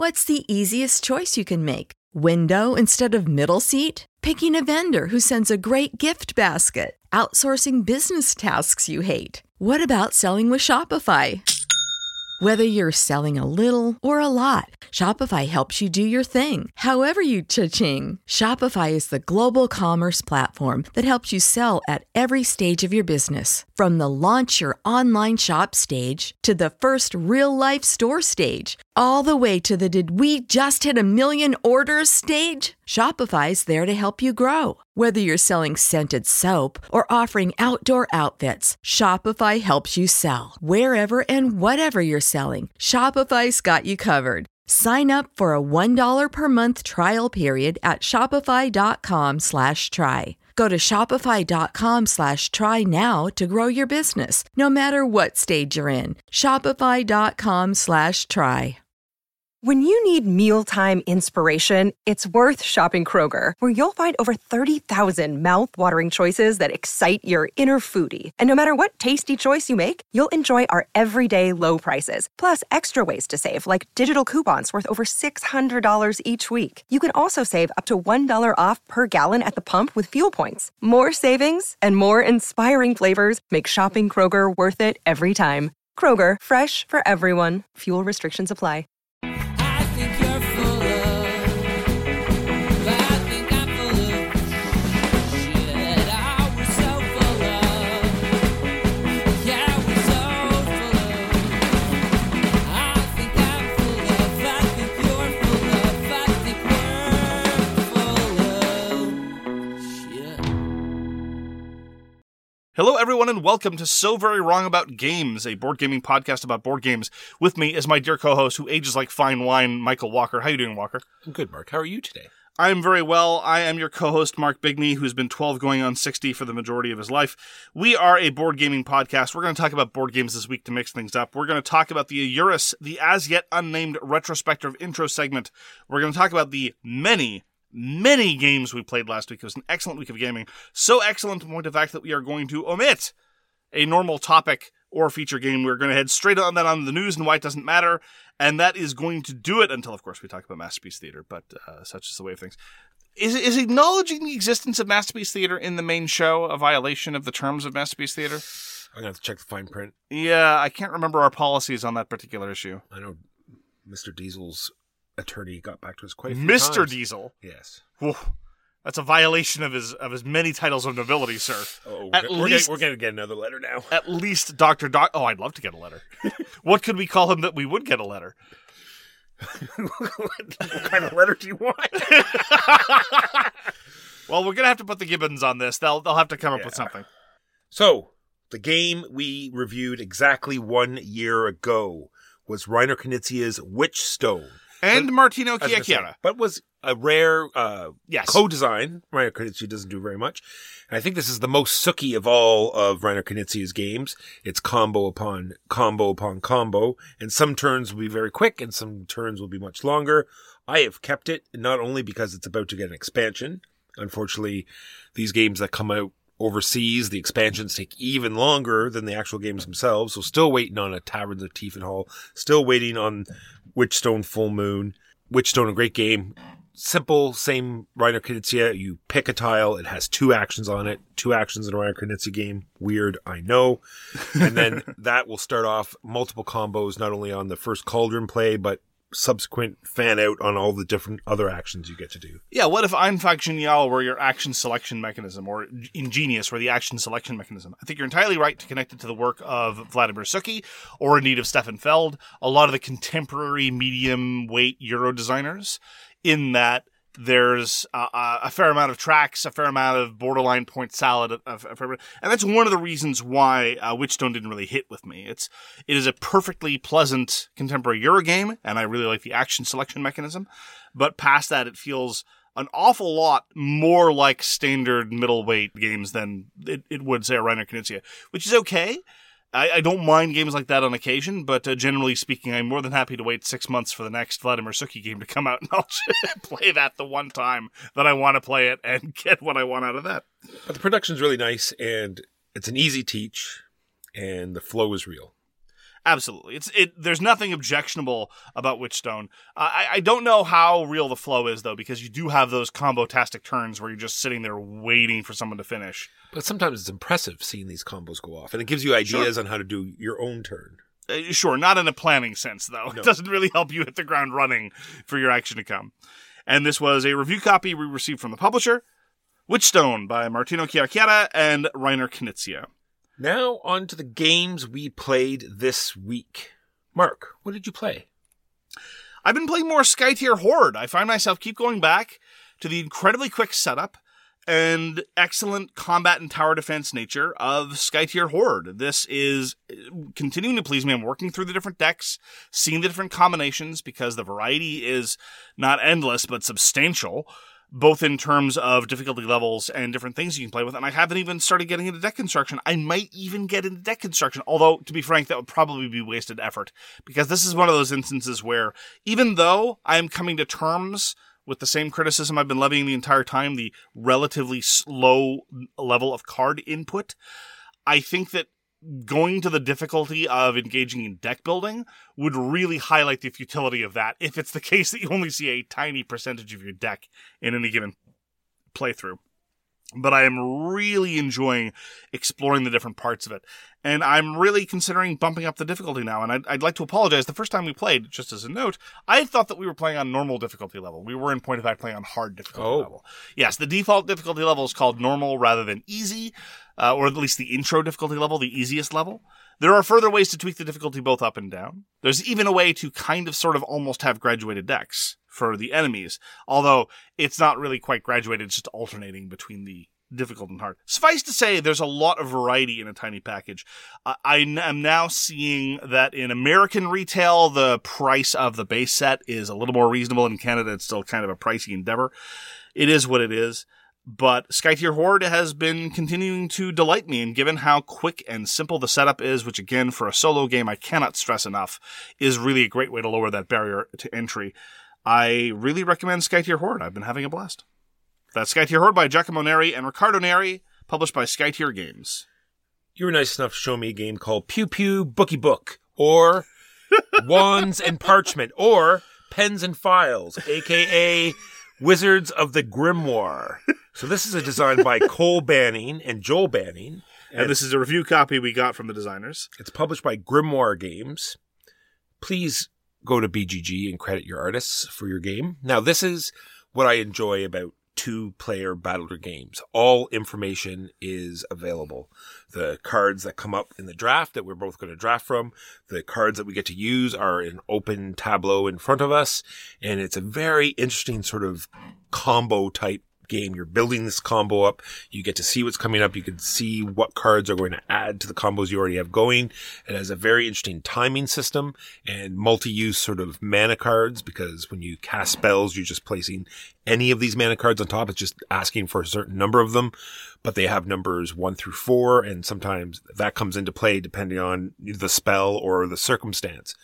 What's the easiest choice you can make? Window instead of middle seat? Picking a vendor who sends a great gift basket? Outsourcing business tasks you hate? What about selling with Shopify? Whether you're selling a little or a lot, Shopify helps you do your thing, however you cha-ching. Shopify is the global commerce platform that helps you sell at every stage of your business. From the launch your online shop stage to the first real-life store stage, all the way to the did we just hit a million orders stage. Shopify's there to help you grow. Whether you're selling scented soap or offering outdoor outfits, Shopify helps you sell. Wherever and whatever you're selling, Shopify's got you covered. Sign up for a $1 per month trial period at shopify.com/try. Go to shopify.com/try now to grow your business, no matter what stage you're in. Shopify.com/try. When you need mealtime inspiration, it's worth shopping Kroger, where you'll find over 30,000 mouth-watering choices that excite your inner foodie. And no matter what tasty choice you make, you'll enjoy our everyday low prices, plus extra ways to save, like digital coupons worth over $600 each week. You can also save up to $1 off per gallon at the pump with fuel points. More savings and more inspiring flavors make shopping Kroger worth it every time. Kroger, fresh for everyone. Fuel restrictions apply. Hello, everyone, and welcome to So Very Wrong About Games, a board gaming podcast about board games. With me is my dear co-host, who ages like fine wine, Michael Walker. How are you doing, Walker? I'm good, Mark. How are you today? I'm very well. I am your co-host, Mark Bigney, who's been 12 going on 60 for the majority of his life. We are a board gaming podcast. We're going to talk about board games this week to mix things up. We're going to talk about the Eurus, the as-yet unnamed retrospective intro segment. We're going to talk about the many games we played last week. It was an excellent week of gaming. So excellent to the point of fact that we are going to omit a normal topic or feature game. We're going to head straight on that on the news and why it doesn't matter. And that is going to do it until, of course, we talk about Masterpiece Theater. But such is the way of things. Is acknowledging the existence of Masterpiece Theater in the main show a violation of the terms of Masterpiece Theater? I'm going to have to check the fine print. Yeah, I can't remember our policies on that particular issue. I know Mr. Diesel's attorney got back to us quite a few Mr. times. Diesel? Yes. Whew. That's a violation of his many titles of nobility, sir. Oh, we're going to get another letter now. At least Dr. Oh, I'd love to get a letter. What could we call him that we would get a letter? What kind of letter do you want? Well, we're going to have to put the Gibbons on this. They'll have to come up with something. So, the game we reviewed exactly 1 year ago was Reiner Knizia's Witchstone. And Martino Chiacchiera. But was a rare yes. co-design. Reiner Knizia doesn't do very much. And I think this is the most sooky of all of Reiner Knizia's games. It's combo upon combo upon combo. And some turns will be very quick and some turns will be much longer. I have kept it, not only because it's about to get an expansion. Unfortunately, these games that come out overseas, the expansions take even longer than the actual games themselves. So still waiting on a Taverns of Tiefenhall. Still waiting on Witchstone Full Moon. Witchstone, a great game. Simple, same Reiner Knizia. You pick a tile. It has 2 actions on it. 2 actions in a Reiner Knizia game. Weird, I know. And then that will start off multiple combos, not only on the first Cauldron play, but subsequent fan out on all the different other actions you get to do. Yeah, what if Einfach Genial were your action selection mechanism, or Ingenious were the action selection mechanism? I think you're entirely right to connect it to the work of Vladimir Suchy, or indeed of Stefan Feld, a lot of the contemporary medium-weight Euro designers, in that there's a fair amount of tracks, a fair amount of borderline point salad, and that's one of the reasons why Witchstone didn't really hit with me. It is a perfectly pleasant contemporary Euro game, and I really like the action selection mechanism. But past that, it feels an awful lot more like standard middleweight games than it would, say, a Reiner Knizia, which is okay. I don't mind games like that on occasion, but generally speaking, I'm more than happy to wait 6 months for the next Vladimir Suchy game to come out, and I'll play that the one time that I want to play it and get what I want out of that. But the production's really nice, and it's an easy teach, and the flow is real. Absolutely. There's nothing objectionable about Witchstone. I don't know how real the flow is, though, because you do have those combo-tastic turns where you're just sitting there waiting for someone to finish. But sometimes it's impressive seeing these combos go off, and it gives you ideas on how to do your own turn. Sure, not in a planning sense, though. No. It doesn't really help you hit the ground running for your action to come. And this was a review copy we received from the publisher, Witchstone by Martino Chiarachiara and Reiner Knizia. Now, on to the games we played this week. Mark, what did you play? I've been playing more Skytier Horde. I find myself keep going back to the incredibly quick setup and excellent combat and tower defense nature of Skytier Horde. This is continuing to please me. I'm working through the different decks, seeing the different combinations, because the variety is not endless, but substantial, both in terms of difficulty levels and different things you can play with. And I haven't even started getting into deck construction. I might even get into deck construction, although, to be frank, that would probably be wasted effort, because this is one of those instances where, even though I am coming to terms with the same criticism I've been levying the entire time, the relatively slow level of card input, I think that going to the difficulty of engaging in deck building would really highlight the futility of that, if it's the case that you only see a tiny percentage of your deck in any given playthrough. But I am really enjoying exploring the different parts of it. And I'm really considering bumping up the difficulty now. And I'd like to apologize. The first time we played, just as a note, I thought that we were playing on normal difficulty level. We were, in point of fact, playing on hard difficulty level. Yes, the default difficulty level is called normal rather than easy, or at least the intro difficulty level, the easiest level. There are further ways to tweak the difficulty both up and down. There's even a way to kind of sort of almost have graduated decks for the enemies, although it's not really quite graduated, it's just alternating between the difficult and hard. Suffice to say, there's a lot of variety in a tiny package. I am now seeing that in American retail, the price of the base set is a little more reasonable. In Canada, it's still kind of a pricey endeavor. It is what it is. But Skytier Horde has been continuing to delight me, and given how quick and simple the setup is, which again, for a solo game, I cannot stress enough, is really a great way to lower that barrier to entry. I really recommend Skytier Horde. I've been having a blast. That's Skytier Horde by Giacomo Neri and Riccardo Neri, published by Skytier Games. You were nice enough to show me a game called Pew Pew Bookie Book, or Wands and Parchment, or Pens and Files, a.k.a. Wizards of the Grimoire. So this is a design by Cole Banning and Joel Banning. And this is a review copy we got from the designers. It's published by Grimoire Games. Please go to BGG and credit your artists for your game. Now, this is what I enjoy about two-player Battler games. All information is available. The cards that come up in the draft that we're both going to draft from, the cards that we get to use are an open tableau in front of us, and it's a very interesting sort of combo type game. You're building this combo up. You get to see what's coming up. You can see what cards are going to add to the combos you already have going. It has a very interesting timing system and multi-use sort of mana cards, because when you cast spells, you're just placing any of these mana cards on top. It's just asking for a certain number of them, but they have numbers 1 through 4, and sometimes that comes into play depending on the spell or the circumstance.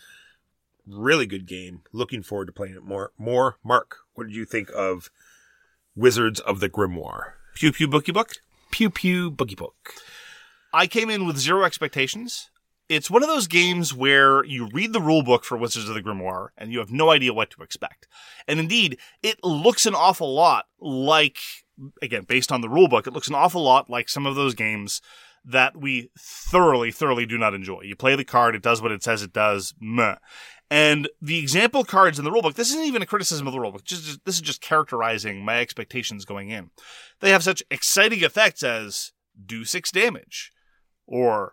Really good game. Looking forward to playing it more. Mark, what did you think of Wizards of the Grimoire? Pew Pew Bookie Book? Pew Pew Bookie Book. I came in with zero expectations. It's one of those games where you read the rule book for Wizards of the Grimoire and you have no idea what to expect. And indeed, it looks an awful lot like, again, based on the rule book, it looks an awful lot like some of those games that we thoroughly do not enjoy. You play the card, it does what it says it does, meh. And the example cards in the rulebook, this isn't even a criticism of the rulebook. This is just characterizing my expectations going in. They have such exciting effects as do 6 damage, or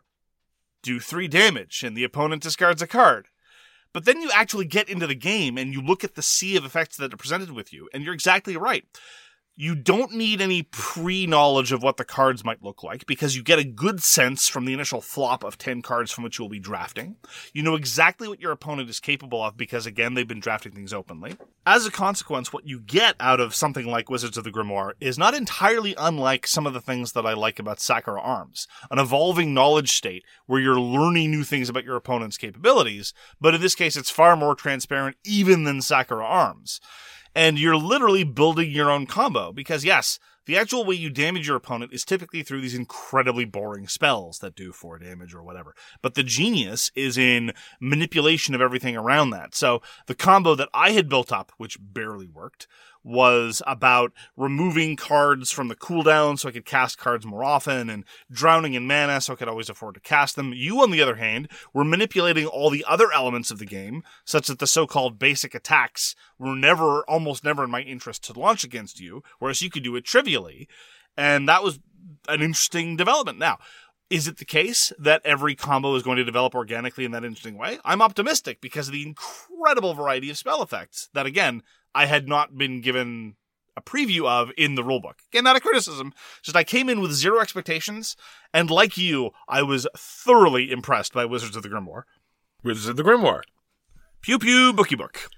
do 3 damage, and the opponent discards a card. But then you actually get into the game, and you look at the sea of effects that are presented with you, and you're exactly right. You don't need any pre-knowledge of what the cards might look like, because you get a good sense from the initial flop of 10 cards from which you'll be drafting. You know exactly what your opponent is capable of, because again, they've been drafting things openly. As a consequence, what you get out of something like Wizards of the Grimoire is not entirely unlike some of the things that I like about Sakura Arms, an evolving knowledge state where you're learning new things about your opponent's capabilities, but in this case, it's far more transparent even than Sakura Arms. And you're literally building your own combo, because yes, The actual way you damage your opponent is typically through these incredibly boring spells that do 4 damage or whatever. But the genius is in manipulation of everything around that. So the combo that I had built up, which barely worked, was about removing cards from the cooldown so I could cast cards more often, and drowning in mana so I could always afford to cast them. You, on the other hand, were manipulating all the other elements of the game, such that the so-called basic attacks were almost never in my interest to launch against you, whereas you could do it trivially. And that was an interesting development. Now, is it the case that every combo is going to develop organically in that interesting way? I'm optimistic because of the incredible variety of spell effects that, again, I had not been given a preview of in the rulebook. Again, not a criticism, just I came in with zero expectations, and like you, I was thoroughly impressed by Wizards of the Grimoire. Wizards of the Grimoire. Pew pew bookie book.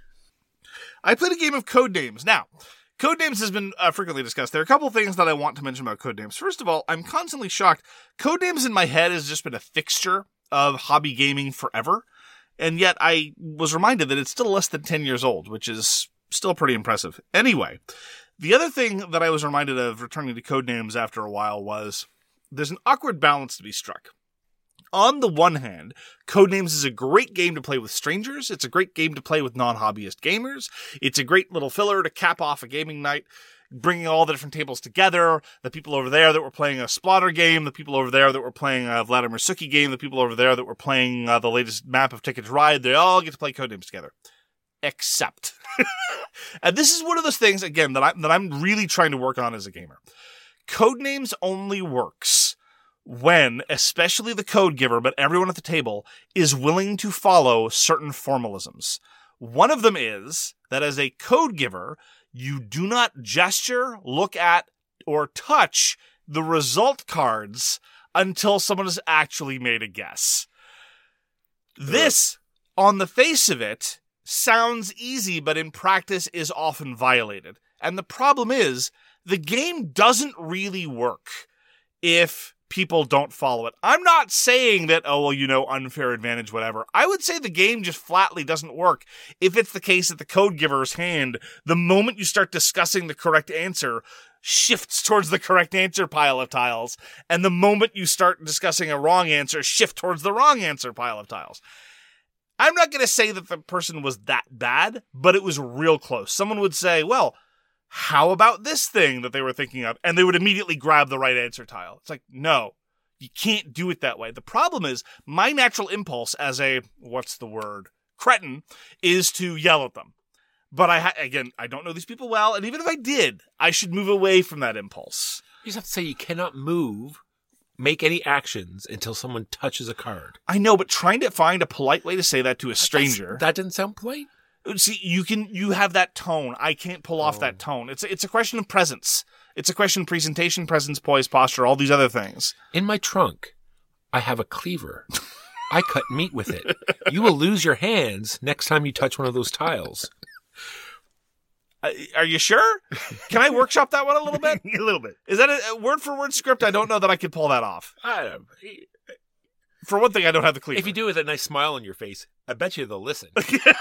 I played a game of Codenames. Now, Codenames has been frequently discussed. There are a couple things that I want to mention about Codenames. First of all, I'm constantly shocked. Codenames in my head has just been a fixture of hobby gaming forever, and yet I was reminded that it's still less than 10 years old, which is still pretty impressive. Anyway, the other thing that I was reminded of returning to Codenames after a while was there's an awkward balance to be struck. On the one hand, Codenames is a great game to play with strangers. It's a great game to play with non-hobbyist gamers. It's a great little filler to cap off a gaming night, bringing all the different tables together. The people over there that were playing a Splotter game, the people over there that were playing a Vladimir Suki game, the people over there that were playing the latest map of Ticket to Ride, they all get to play Codenames together. Except. And this is one of those things, again, that I'm really trying to work on as a gamer. Codenames only works when, especially the code giver, but everyone at the table, is willing to follow certain formalisms. One of them is that as a code giver, you do not gesture, look at, or touch the result cards until someone has actually made a guess. This, on the face of it, sounds easy, but in practice is often violated. And the problem is, the game doesn't really work if people don't follow it. I'm not saying that, unfair advantage, whatever. I would say the game just flatly doesn't work if it's the case that the code giver's hand, the moment you start discussing the correct answer, shifts towards the correct answer pile of tiles, and the moment you start discussing a wrong answer, shift towards the wrong answer pile of tiles. I'm not going to say that the person was that bad, but it was real close. Someone would say, well, how about this thing that they were thinking of? And they would immediately grab the right answer tile. It's like, no, you can't do it that way. The problem is my natural impulse as a, cretin, is to yell at them. But I don't know these people well. And even if I did, I should move away from that impulse. You just have to say you cannot make any actions until someone touches a card. I know, but trying to find a polite way to say that to a stranger. That didn't sound polite. See, you have that tone. I can't pull off that tone. It's a question of presence. It's a question of presentation, presence, poise, posture, all these other things. In my trunk, I have a cleaver. I cut meat with it. You will lose your hands next time you touch one of those tiles. Are you sure? Can I workshop that one a little bit? A little bit. Is that a word-for-word script? I don't know that I could pull that off. I don't know. For one thing, I don't have the cleaver. If you do it with a nice smile on your face, I bet you they'll listen.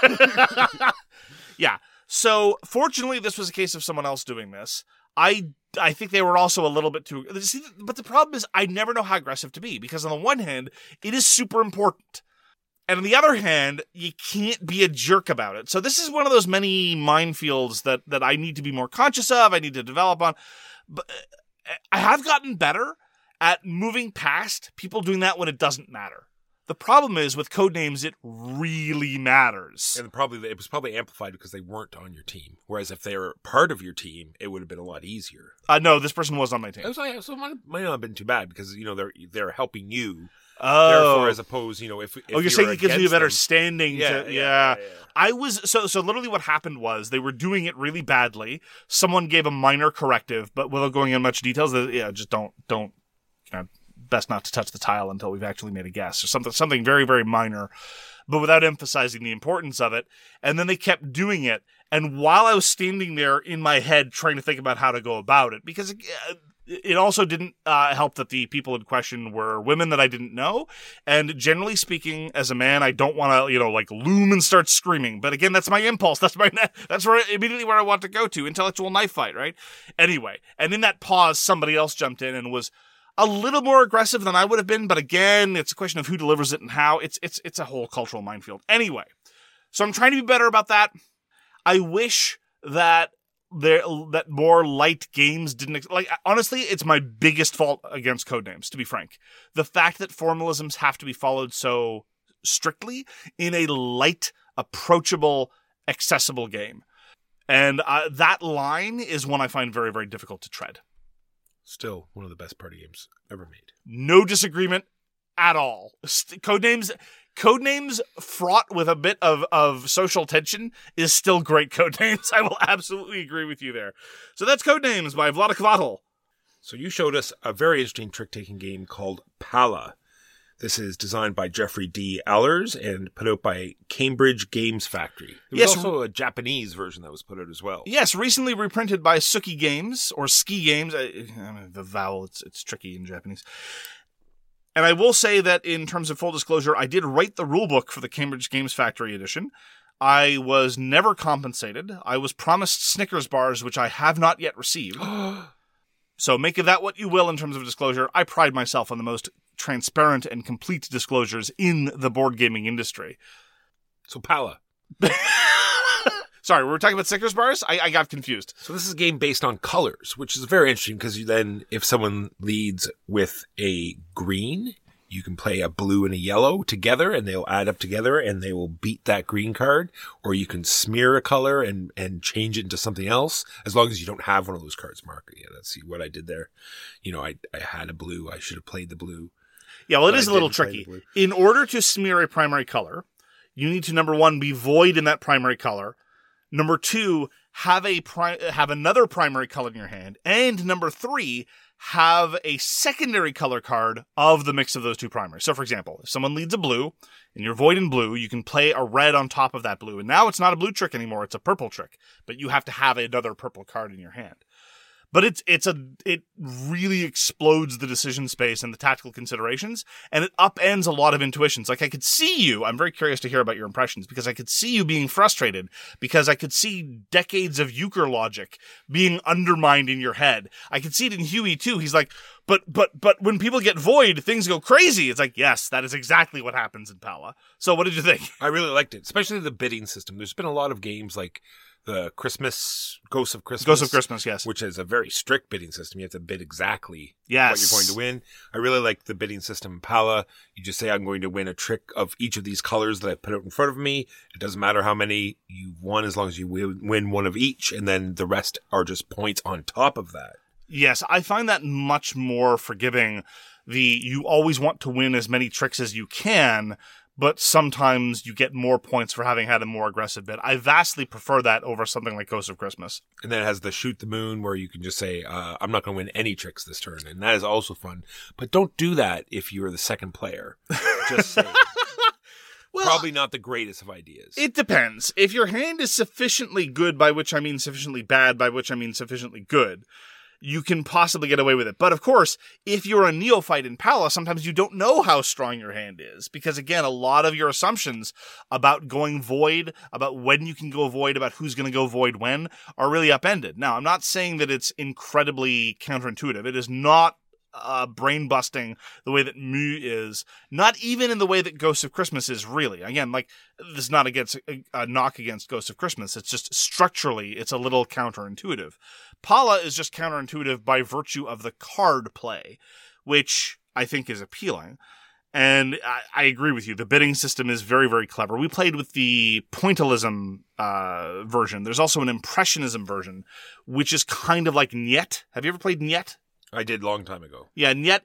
Yeah. So, fortunately, this was a case of someone else doing this. I think they were also a little bit too... See, but the problem is I never know how aggressive to be, because on the one hand, it is super important. And on the other hand, you can't be a jerk about it. So this is one of those many minefields that I need to be more conscious of, I need to develop on. But I have gotten better at moving past people doing that when it doesn't matter. The problem is with Codenames, it really matters. And it was probably amplified because they weren't on your team. Whereas if they were part of your team, it would have been a lot easier. No, this person was on my team. So it might not have been too bad because, they're helping you. Oh. Therefore, as opposed, if you're saying it gives me a better them, standing. Yeah. I was so literally what happened was they were doing it really badly. Someone gave a minor corrective, but without going into much details, just don't. Best not to touch the tile until we've actually made a guess, or something very, very minor, but without emphasizing the importance of it. And then they kept doing it. And while I was standing there in my head trying to think about how to go about it, because it also didn't help that the people in question were women that I didn't know. And generally speaking, as a man, I don't want to, like loom and start screaming. But again, that's my impulse. That's immediately where I want to go to. Intellectual knife fight, right? Anyway, and in that pause, somebody else jumped in and was a little more aggressive than I would have been. But again, it's a question of who delivers it and how. It's a whole cultural minefield. Anyway, so I'm trying to be better about that. I wish that more light games didn't honestly, it's my biggest fault against Codenames, to be frank. The fact that formalisms have to be followed so strictly in a light, approachable, accessible game. And that line is one I find very, very difficult to tread. Still one of the best party games ever made. No disagreement at all. Codenames fraught with a bit of social tension is still great Codenames. I will absolutely agree with you there. So that's Codenames by Vlaada Chvátil. So you showed us a very interesting trick-taking game called Pala. This is designed by Jeffrey D. Allers and put out by Cambridge Games Factory. There was also a Japanese version that was put out as well. Yes, recently reprinted by Suki Games, or Ski Games. The vowel, it's tricky in Japanese. And I will say that in terms of full disclosure, I did write the rulebook for the Cambridge Games Factory edition. I was never compensated. I was promised Snickers bars, which I have not yet received. So make of that what you will in terms of disclosure. I pride myself on the most transparent and complete disclosures in the board gaming industry. So Pala. Sorry, we were talking about Snickers bars? I got confused. So this is a game based on colors, which is very interesting because then if someone leads with a green, you can play a blue and a yellow together and they'll add up together and they will beat that green card. Or you can smear a color and change it into something else as long as you don't have one of those cards marked. Yeah, let's see what I did there. I had a blue. I should have played the blue. Yeah, well, it is a little tricky. In order to smear a primary color, you need to, number one, be void in that primary color. Number two, have another primary color in your hand. And number three, have a secondary color card of the mix of those two primaries. So, for example, if someone leads a blue, and you're void in blue, you can play a red on top of that blue. And now it's not a blue trick anymore, it's a purple trick. But you have to have another purple card in your hand. But it really explodes the decision space and the tactical considerations, and it upends a lot of intuitions. Like, I could see you, I'm very curious to hear about your impressions, because I could see you being frustrated, because I could see decades of euchre logic being undermined in your head. I could see it in Huey too. He's like, but when people get void, things go crazy. It's like, yes, that is exactly what happens in Pala. So what did you think? I really liked it, especially the bidding system. There's been a lot of games like the Ghosts of Christmas, yes. Which is a very strict bidding system. You have to bid exactly what you're going to win. I really like the bidding system in Pala. You just say, I'm going to win a trick of each of these colors that I put out in front of me. It doesn't matter how many you won as long as you win one of each, and then the rest are just points on top of that. Yes, I find that much more forgiving. You always want to win as many tricks as you can, but sometimes you get more points for having had a more aggressive bid. I vastly prefer that over something like Ghosts of Christmas. And then it has the Shoot the Moon, where you can just say, I'm not going to win any tricks this turn. And that is also fun. But don't do that if you're the second player. Just saying. Well, probably not the greatest of ideas. It depends. If your hand is sufficiently good, by which I mean sufficiently bad, by which I mean sufficiently good, you can possibly get away with it. But of course, if you're a neophyte in Pala, sometimes you don't know how strong your hand is. Because again, a lot of your assumptions about going void, about when you can go void, about who's going to go void when, are really upended. Now, I'm not saying that it's incredibly counterintuitive. It is not brain busting the way that Mu is, not even in the way that Ghosts of Christmas is, really. Again, like, this is not against a knock against Ghosts of Christmas. It's just structurally, it's a little counterintuitive. Pala is just counterintuitive by virtue of the card play, which I think is appealing. And I agree with you. The bidding system is very, very clever. We played with the pointillism version. There's also an impressionism version, which is kind of like Niet. Have you ever played Niet? I did a long time ago. Yeah, Niet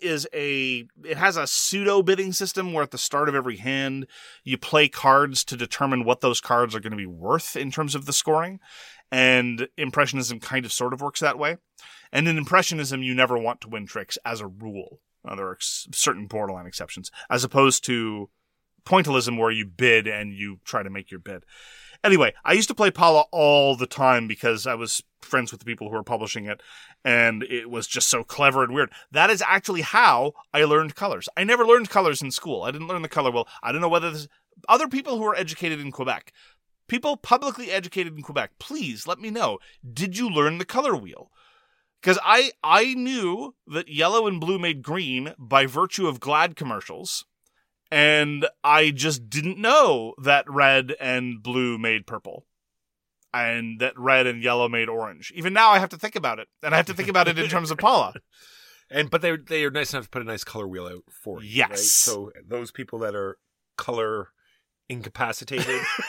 it has a pseudo bidding system where at the start of every hand, you play cards to determine what those cards are going to be worth in terms of the scoring. And Impressionism kind of sort of works that way. And in Impressionism, you never want to win tricks as a rule. There are certain borderline exceptions, as opposed to Pointillism where you bid and you try to make your bid. Anyway, I used to play Pala all the time because I was friends with the people who were publishing it, and it was just so clever and weird. That is actually how I learned colors. I never learned colors in school. I didn't learn the color wheel. I don't know whether this... Other people who are educated in Quebec, people publicly educated in Quebec, please let me know. Did you learn the color wheel? Because I knew that yellow and blue made green by virtue of Glad commercials, and I just didn't know that red and blue made purple, and that red and yellow made orange. Even now I have to think about it, and I have to think about it in terms of Pala. But they are nice enough to put a nice color wheel out for you. Yes. Right? So those people that are color incapacitated,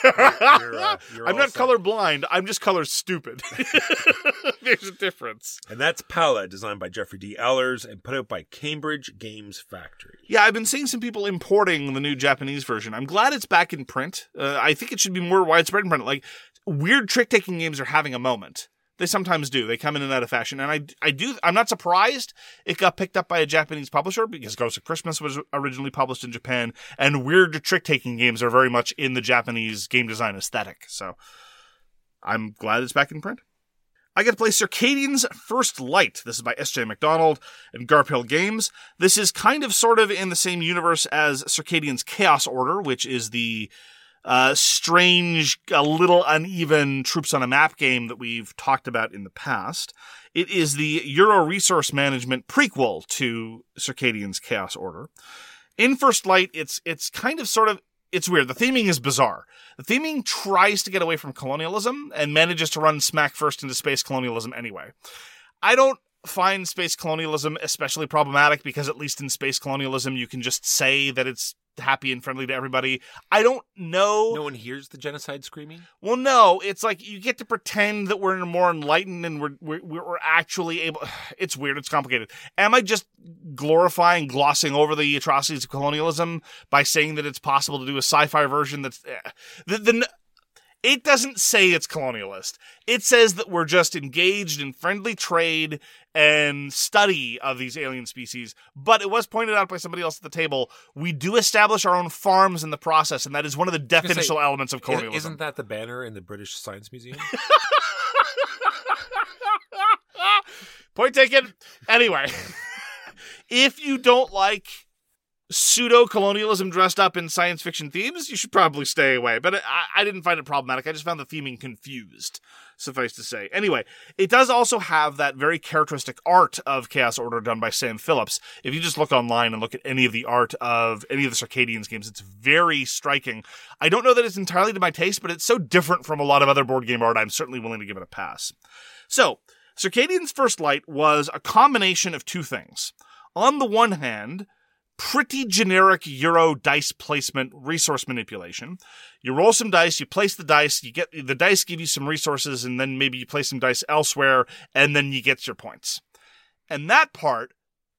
I'm not color blind. I'm just color stupid. There's a difference. And that's Pala, designed by Jeffrey D. Allers and put out by Cambridge Games Factory. Yeah, I've been seeing some people importing the new Japanese version. I'm glad it's back in print. I think it should be more widespread in print. Like, weird trick-taking games are having a moment. They sometimes do. They come in and out of fashion. And I'm not surprised it got picked up by a Japanese publisher because Ghost of Christmas was originally published in Japan, and weird trick-taking games are very much in the Japanese game design aesthetic. So I'm glad it's back in print. I get to play Circadian's First Light. This is by S.J. McDonald and Garphill Games. This is kind of sort of in the same universe as Circadian's Chaos Order, which is the strange, a little uneven troops on a map game that we've talked about in the past. It is the Euro resource management prequel to Circadian's Chaos Order. In First Light, it's kind of sort of, it's weird. The theming is bizarre. The theming tries to get away from colonialism and manages to run smack first into space colonialism anyway. I don't find space colonialism especially problematic because at least in space colonialism you can just say that it's happy and friendly to everybody. I don't know. No one hears the genocide screaming? Well, no. It's like you get to pretend that we're more enlightened and we're actually able... It's weird. It's complicated. Am I just glorifying, glossing over the atrocities of colonialism by saying that it's possible to do a sci-fi version that's... It doesn't say it's colonialist. It says that we're just engaged in friendly trade and study of these alien species. But it was pointed out by somebody else at the table, we do establish our own farms in the process, and that is one of the definitional elements of colonialism. Isn't that the banner in the British Science Museum? Point taken. Anyway, if you don't like pseudo-colonialism dressed up in science fiction themes, you should probably stay away. But I didn't find it problematic. I just found the theming confused, suffice to say. Anyway, it does also have that very characteristic art of Chaos Order done by Sam Phillips. If you just look online and look at any of the art of any of the Circadians games, it's very striking. I don't know that it's entirely to my taste, but it's so different from a lot of other board game art, I'm certainly willing to give it a pass. So, Circadian's First Light was a combination of two things. On the one hand, pretty generic Euro dice placement resource manipulation. You roll some dice, you place the dice, the dice give you some resources, and then maybe you place some dice elsewhere, and then you get your points. And that part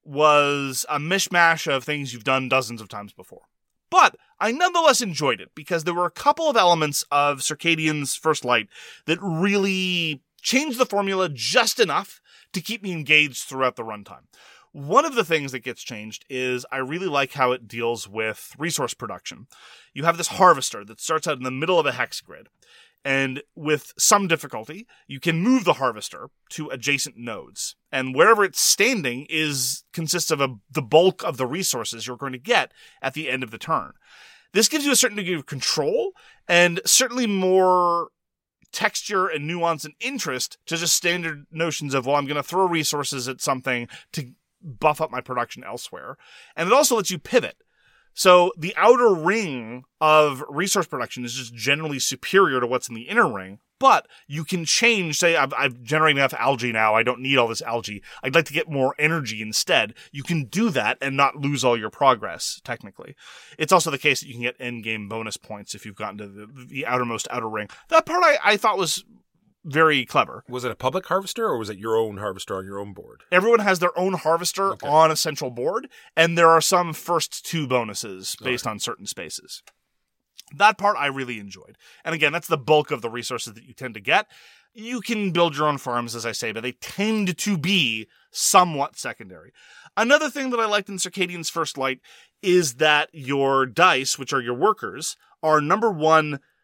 was a mishmash of things you've done dozens of times before. But I nonetheless enjoyed it, because there were a couple of elements of Circadian's First Light that really changed the formula just enough to keep me engaged throughout the runtime. One of the things that gets changed is I really like how it deals with resource production. You have this harvester that starts out in the middle of a hex grid, and with some difficulty, you can move the harvester to adjacent nodes. And wherever it's standing consists of the bulk of the resources you're going to get at the end of the turn. This gives you a certain degree of control, and certainly more texture and nuance and interest to just standard notions of, well, I'm going to throw resources at something to buff up my production elsewhere. And it also lets you pivot. So the outer ring of resource production is just generally superior to what's in the inner ring, but you can change, say, I've generated enough algae now, I don't need all this algae, I'd like to get more energy instead. You can do that and not lose all your progress, technically. It's also the case that you can get endgame bonus points if you've gotten to the outermost outer ring. That part I thought was very clever. Was it a public harvester, or was it your own harvester on your own board? Everyone has their own harvester on a central board, and there are some first two bonuses based on certain spaces. That part I really enjoyed. And again, that's the bulk of the resources that you tend to get. You can build your own farms, as I say, but they tend to be somewhat secondary. Another thing that I liked in Circadian's First Light is that your dice, which are your workers, are number one,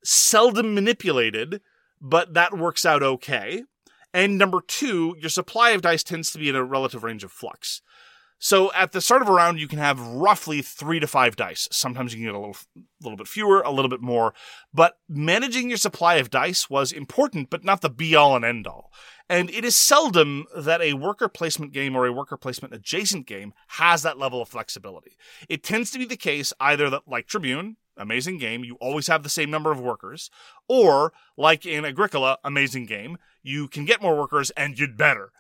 seldom manipulated, but that works out okay. And number 2, your supply of dice tends to be in a relative range of flux. So at the start of a round, you can have roughly 3 to 5 dice. Sometimes you can get a little bit fewer, a little bit more. But managing your supply of dice was important, but not the be-all and end-all. And it is seldom that a worker placement game or a worker placement adjacent game has that level of flexibility. It tends to be the case either that, like Tribune, amazing game, you always have the same number of workers, or, like in Agricola, amazing game, you can get more workers and you'd better.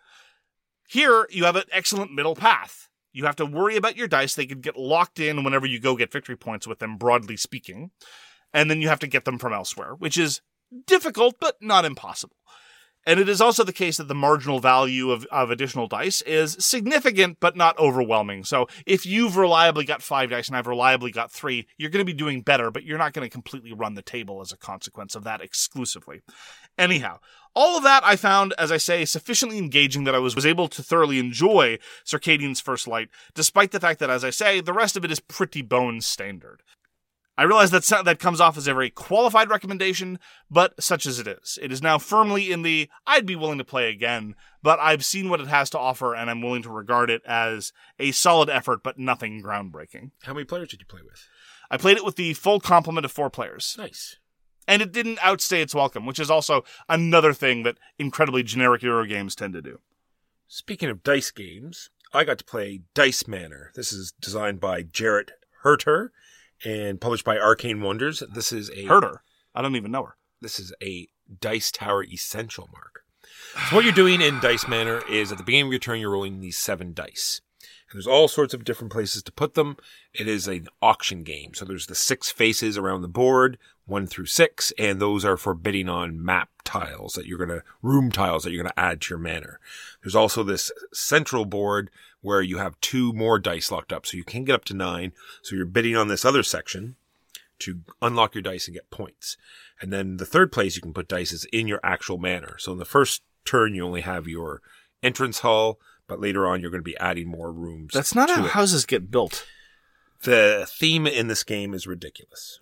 Here, you have an excellent middle path. You have to worry about your dice. They can get locked in whenever you go get victory points with them, broadly speaking. And then you have to get them from elsewhere, which is difficult, but not impossible. And it is also the case that the marginal value of additional dice is significant, but not overwhelming. So if you've reliably got 5 dice and I've reliably got 3, you're going to be doing better, but you're not going to completely run the table as a consequence of that exclusively. Anyhow, all of that I found, as I say, sufficiently engaging that I was able to thoroughly enjoy Circadian's First Light, despite the fact that, as I say, the rest of it is pretty bone standard. I realize that comes off as a very qualified recommendation, but such as it is. It is now firmly in the I'd be willing to play again, but I've seen what it has to offer and I'm willing to regard it as a solid effort, but nothing groundbreaking. How many players did you play with? I played it with the full complement of 4 players. Nice. And it didn't outstay its welcome, which is also another thing that incredibly generic Euro games tend to do. Speaking of dice games, I got to play Dice Manor. This is designed by Jarrett Herter and published by Arcane Wonders. This is a... Herter? I don't even know her. This is a Dice Tower Essential, Mark. So what you're doing in Dice Manor is at the beginning of your turn, you're rolling these 7 dice. And there's all sorts of different places to put them. It is an auction game. So there's the 6 faces around the board, 1 through 6, and those are for bidding on map tiles room tiles that you're going to add to your manor. There's also this central board where you have 2 more dice locked up. So you can get up to 9. So you're bidding on this other section to unlock your dice and get points. And then the third place you can put dice is in your actual manor. So in the first turn, you only have your entrance hall, but later on, you're going to be adding more rooms. That's not how houses get built. The theme in this game is ridiculous.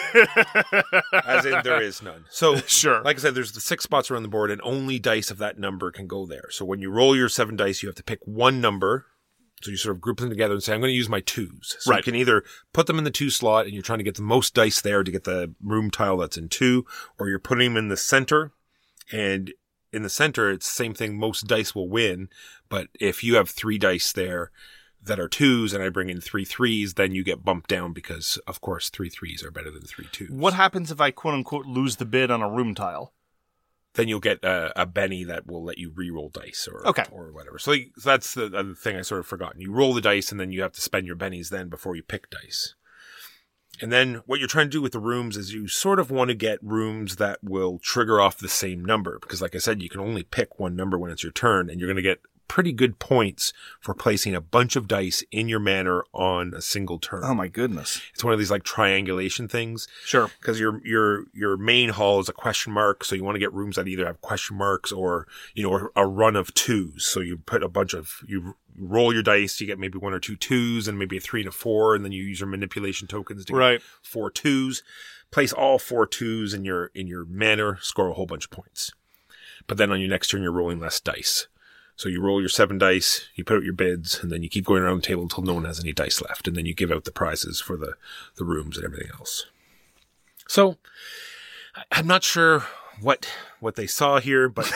As in, there is none. So, sure. Like I said, there's the 6 spots around the board, and only dice of that number can go there. So when you roll your 7 dice, you have to pick one number. So you sort of group them together and say, I'm going to use my 2s. So right. You can either put them in the 2 slot, and you're trying to get the most dice there to get the room tile that's in 2, or you're putting them in the center, and in the center, it's the same thing. Most dice will win, but if you have 3 dice there that are 2s and I bring in 3 3s, then you get bumped down because, of course, 3 3s are better than 3 2s. What happens if I, quote-unquote, lose the bid on a room tile? Then you'll get a Benny that will let you re-roll dice or whatever. So that's the other thing I sort of forgotten. You roll the dice and then you have to spend your Bennies then before you pick dice. And then what you're trying to do with the rooms is you sort of want to get rooms that will trigger off the same number. Because like I said, you can only pick one number when it's your turn, and you're going to get pretty good points for placing a bunch of dice in your manor on a single turn. Oh my goodness. It's one of these like triangulation things. Sure. Because your main hall is a question mark, so you want to get rooms that either have question marks or, a run of 2s. So you put you roll your dice, you get maybe 1 or 2 2s and maybe a 3 and a 4, and then you use your manipulation tokens to get 4 2s. Place all 4 2s in your manor, score a whole bunch of points. But then on your next turn, you're rolling less dice. So you roll your 7 dice, you put out your bids, and then you keep going around the table until no one has any dice left, and then you give out the prizes for the rooms and everything else. So I'm not sure what they saw here, but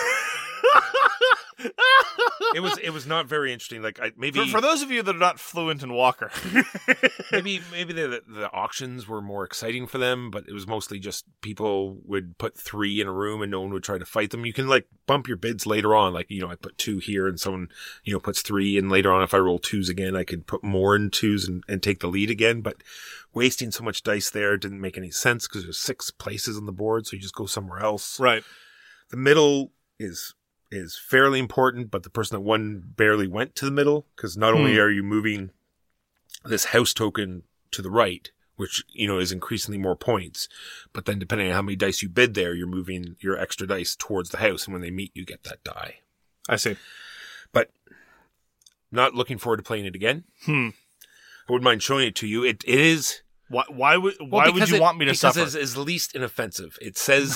it was not very interesting. Like maybe for those of you that are not fluent in Walker, maybe the auctions were more exciting for them, but it was mostly just people would put 3 in a room and no one would try to fight them. You can like bump your bids later on. Like, I put 2 here and someone, puts 3, and later on if I roll 2s again, I could put more in 2s and take the lead again. But wasting so much dice there didn't make any sense because there's 6 places on the board. So you just go somewhere else. Right. The middle is fairly important, but the person that won barely went to the middle, because not only are you moving this house token to the right, which, is increasingly more points, but then depending on how many dice you bid there, you're moving your extra dice towards the house, and when they meet, you get that die. I see. But not looking forward to playing it again. I wouldn't mind showing it to you. It is Why would you want me to suffer? Because it's least inoffensive. It says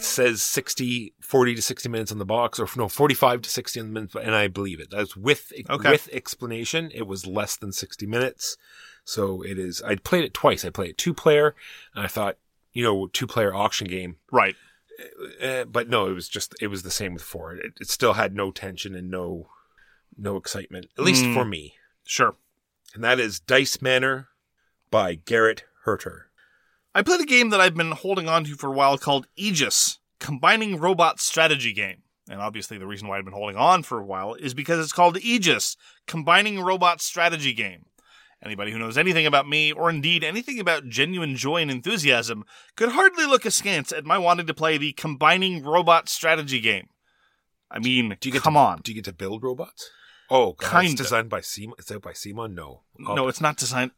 40 to 60 minutes on the box, or no, 45 to 60 minutes, and I believe it. That's with explanation. It was less than 60 minutes. So it is. I played it twice. I played it 2-player, and I thought, 2-player auction game. Right. But no, it was the same with 4. It still had no tension and no excitement, at least for me. Sure. And that is Dice Manor by Garrett Herter. I played a game that I've been holding on to for a while called Aegis, Combining Robot Strategy Game. And obviously the reason why I've been holding on for a while is because it's called Aegis, Combining Robot Strategy Game. Anybody who knows anything about me, or indeed anything about genuine joy and enthusiasm, could hardly look askance at my wanting to play the Combining Robot Strategy Game. I mean, come on. Do you get to build robots? Oh, God, kind of. It's designed by Simon. It's out by Simon? No. No, it's not designed.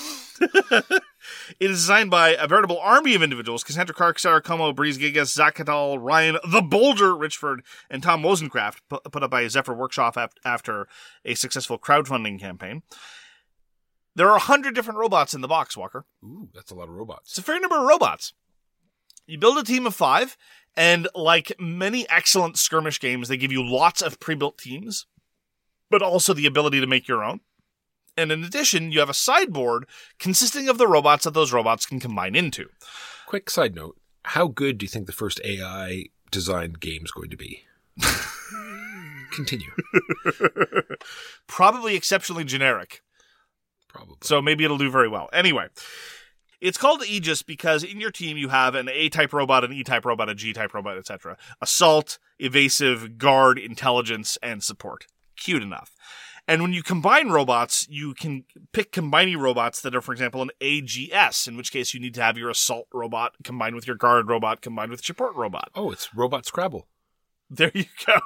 It is designed by a veritable army of individuals: Cassandra Clark, Sarah Como, Breeze Gigas, Zach Cattell, Ryan the Boulder Richford, and Tom Wozencraft, put up by Zephyr Workshop after a successful crowdfunding campaign. There are 100 different robots in the box, Walker. Ooh, that's a lot of robots. It's a fair number of robots. You build a team of 5, and like many excellent skirmish games, they give you lots of pre-built teams, but also the ability to make your own. And in addition, you have a sideboard consisting of the robots that those robots can combine into. Quick side note. How good do you think the first AI-designed game is going to be? Continue. Probably exceptionally generic. Probably. So maybe it'll do very well. Anyway, it's called Aegis because in your team you have an A-type robot, an E-type robot, a G-type robot, etc. Assault, evasive, guard, intelligence, and support. Cute enough. And when you combine robots, you can pick combining robots that are, for example, an AGS, in which case you need to have your assault robot combined with your guard robot combined with your support robot. Oh, it's Robot Scrabble. There you go.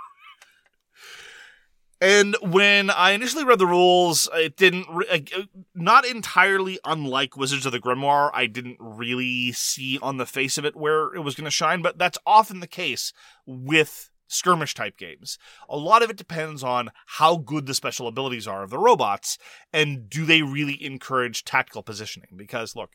And when I initially read the rules, it didn't, not entirely unlike Wizards of the Grimoire, I didn't really see on the face of it where it was going to shine, but that's often the case with skirmish type games. A lot of it depends on how good the special abilities are of the robots, and do they really encourage tactical positioning? Because look,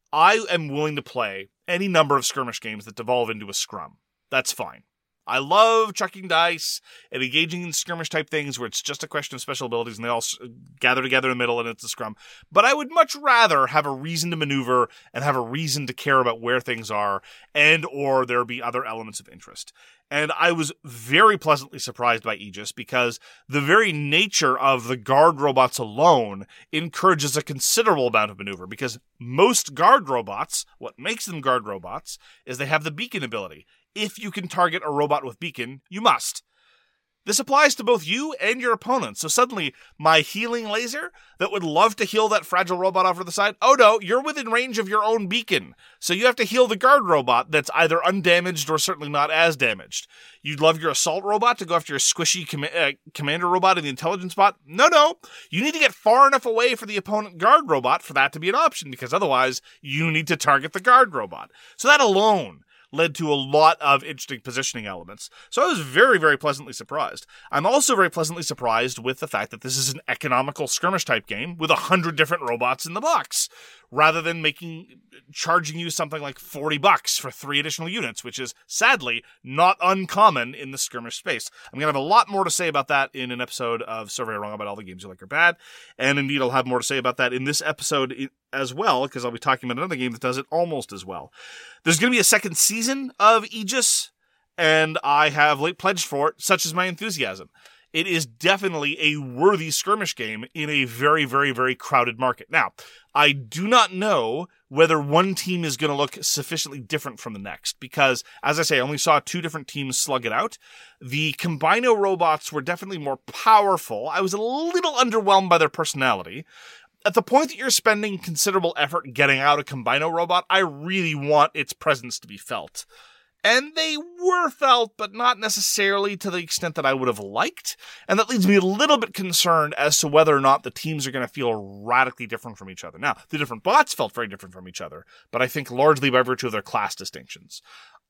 I am willing to play any number of skirmish games that devolve into a scrum. That's fine. I love chucking dice and engaging in skirmish type things where it's just a question of special abilities and they all gather together in the middle and it's a scrum. But I would much rather have a reason to maneuver and have a reason to care about where things are, and or there be other elements of interest. And I was very pleasantly surprised by Aegis because the very nature of the guard robots alone encourages a considerable amount of maneuver, because most guard robots, what makes them guard robots, is they have the beacon ability. If you can target a robot with beacon, you must. This applies to both you and your opponent. So suddenly, my healing laser that would love to heal that fragile robot off to the side, oh no, you're within range of your own beacon. So you have to heal the guard robot that's either undamaged or certainly not as damaged. You'd love your assault robot to go after your squishy commander robot in the intelligence bot. No. You need to get far enough away for the opponent guard robot for that to be an option, because otherwise you need to target the guard robot. So that alone led to a lot of interesting positioning elements. So I was very, very pleasantly surprised. I'm also very pleasantly surprised with the fact that this is an economical skirmish type game with 100 different robots in the box, rather than charging you something like $40 for 3 additional units, which is sadly not uncommon in the skirmish space. I'm going to have a lot more to say about that in an episode of Survey Wrong About All the Games You Like Are Bad. And indeed, I'll have more to say about that in this episode as well, because I'll be talking about another game that does it almost as well. There's going to be a second season of Aegis, and I have late pledged for it, such is my enthusiasm. It is definitely a worthy skirmish game in a very, very, very crowded market. Now, I do not know whether one team is going to look sufficiently different from the next, because, as I say, I only saw 2 different teams slug it out. The Combino robots were definitely more powerful. I was a little underwhelmed by their personality. At the point that you're spending considerable effort getting out a Combino robot, I really want its presence to be felt. And they were felt, but not necessarily to the extent that I would have liked. And that leaves me a little bit concerned as to whether or not the teams are going to feel radically different from each other. Now, the different bots felt very different from each other, but I think largely by virtue of their class distinctions.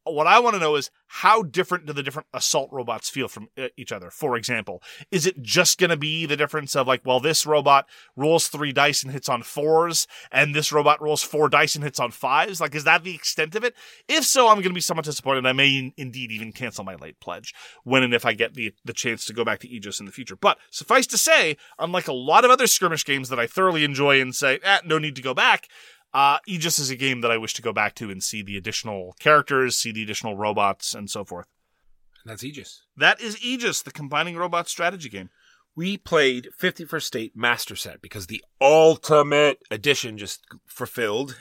what I want to know is how different do the different assault robots feel from each other? For example, is it just going to be the difference of like, well, this robot rolls 3 dice and hits on 4s, and this robot rolls 4 dice and hits on 5s? Like, is that the extent of it? If so, I'm going to be somewhat disappointed. I may indeed even cancel my late pledge when and if I get the chance to go back to Aegis in the future. But suffice to say, unlike a lot of other skirmish games that I thoroughly enjoy and say, no need to go back, Aegis is a game that I wish to go back to and see the additional characters, see the additional robots, and so forth. And that's Aegis. That is Aegis, the combining robot strategy game. We played 51st State Master Set because the Ultimate Edition just fulfilled,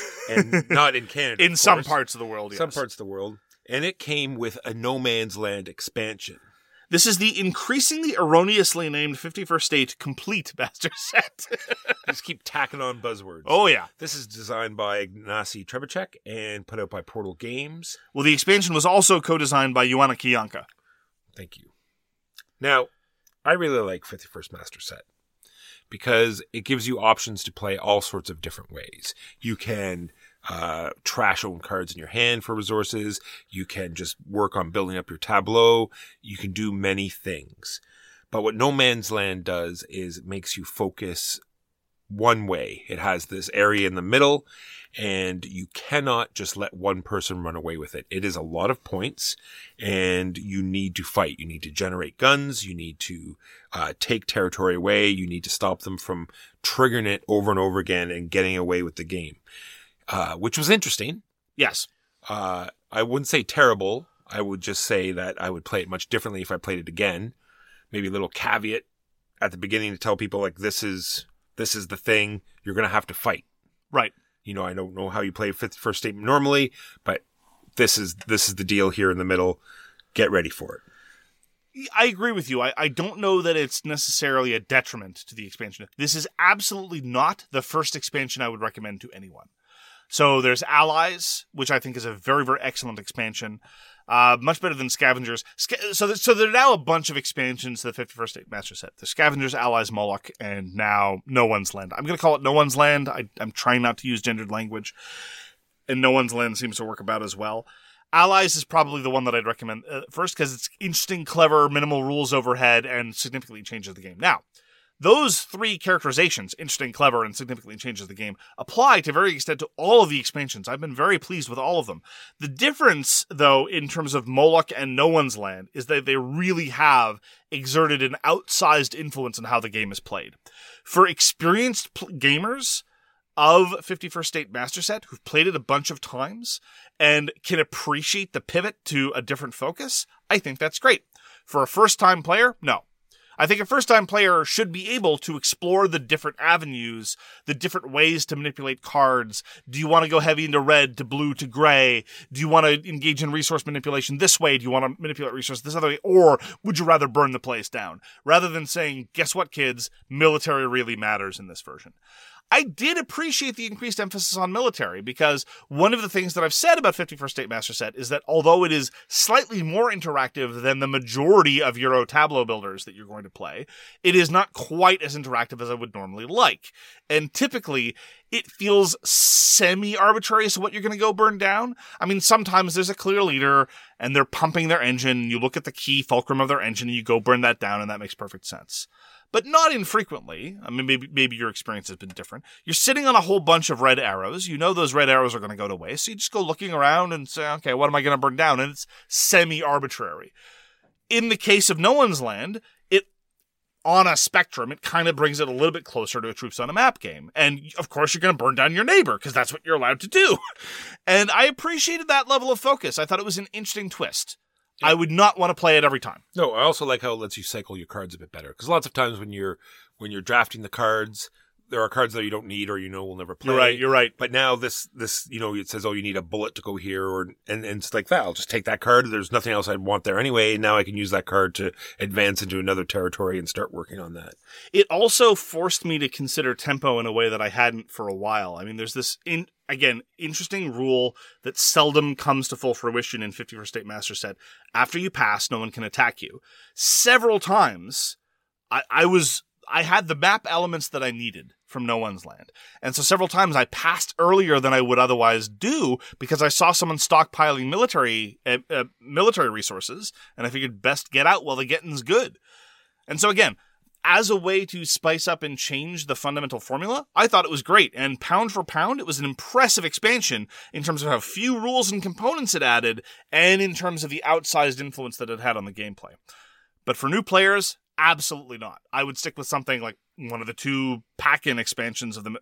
and not in Canada. In some parts of the world, yes. Some parts of the world. And it came with a No Man's Land expansion. This is the increasingly erroneously named 51st State Complete Master Set. Just keep tacking on buzzwords. Oh, yeah. This is designed by Ignacy Trzewiczek and put out by Portal Games. Well, the expansion was also co-designed by Joanna Kiyanka. Thank you. Now, I really like 51st Master Set because it gives you options to play all sorts of different ways. You can trash own cards in your hand for resources. You can just work on building up your tableau. You can do many things. But what No Man's Land does is it makes you focus one way. It has this area in the middle, and you cannot just let one person run away with it. It is a lot of points, and you need to fight. You need to generate guns. You need to take territory away. You need to stop them from triggering it over and over again and getting away with the game. Which was interesting. Yes. I wouldn't say terrible. I would just say that I would play it much differently if I played it again. Maybe a little caveat at the beginning to tell people like this is the thing you're going to have to fight. Right. You know, I don't know how you play 51st State normally, but this is the deal here in the middle. Get ready for it. I agree with you. I don't know that it's necessarily a detriment to the expansion. This is absolutely not the first expansion I would recommend to anyone. So there's Allies, which I think is a very, very excellent expansion. Much better than Scavengers. So there are now a bunch of expansions to the 51st State Master Set. The Scavengers, Allies, Moloch, and now No One's Land. I'm going to call it No One's Land. I'm trying not to use gendered language. And No One's Land seems to work about as well. Allies is probably the one that I'd recommend first because it's interesting, clever, minimal rules overhead, and significantly changes the game. Now, those 3 characterizations, interesting, clever, and significantly changes the game, apply to varying extent to all of the expansions. I've been very pleased with all of them. The difference, though, in terms of Moloch and No One's Land, is that they really have exerted an outsized influence on how the game is played. For experienced gamers of 51st State Master Set who've played it a bunch of times and can appreciate the pivot to a different focus, I think that's great. For a first-time player, no. I think a first-time player should be able to explore the different avenues, the different ways to manipulate cards. Do you want to go heavy into red, to blue, to gray? Do you want to engage in resource manipulation this way? Do you want to manipulate resources this other way? Or would you rather burn the place down? Rather than saying, guess what, kids? Military really matters in this version. I did appreciate the increased emphasis on military because one of the things that I've said about 51st State Master Set is that although it is slightly more interactive than the majority of Euro tableau builders that you're going to play, it is not quite as interactive as I would normally like. And typically, it feels semi-arbitrary as to what you're going to go burn down. I mean, sometimes there's a clear leader and they're pumping their engine. You look at the key fulcrum of their engine and you go burn that down, and that makes perfect sense. But not infrequently. I mean, maybe your experience has been different. You're sitting on a whole bunch of red arrows. You know those red arrows are going to go to waste. So you just go looking around and say, okay, what am I going to burn down? And it's semi-arbitrary. In the case of No One's Land, on a spectrum, it kind of brings it a little bit closer to a Troops on a Map game. And, of course, you're going to burn down your neighbor, because that's what you're allowed to do. And I appreciated that level of focus. I thought it was an interesting twist. Yeah. I would not want to play it every time. No, I also like how it lets you cycle your cards a bit better. Because lots of times when you're drafting the cards, there are cards that you don't need or will never play. You're right. But now this it says, oh, you need a bullet to go here, and it's like that. I'll just take that card. There's nothing else I'd want there anyway. Now I can use that card to advance into another territory and start working on that. It also forced me to consider tempo in a way that I hadn't for a while. I mean, there's this, interesting rule that seldom comes to full fruition in 51st State Master Set. After you pass, no one can attack you. Several times, I had the map elements that I needed from No One's Land. And so several times I passed earlier than I would otherwise do because I saw someone stockpiling military resources, and I figured best get out while the getting's good. And so again, as a way to spice up and change the fundamental formula, I thought it was great. And pound for pound, it was an impressive expansion in terms of how few rules and components it added, and in terms of the outsized influence that it had on the gameplay. But for new players, absolutely not. I would stick with something like one of the 2 pack-in expansions of the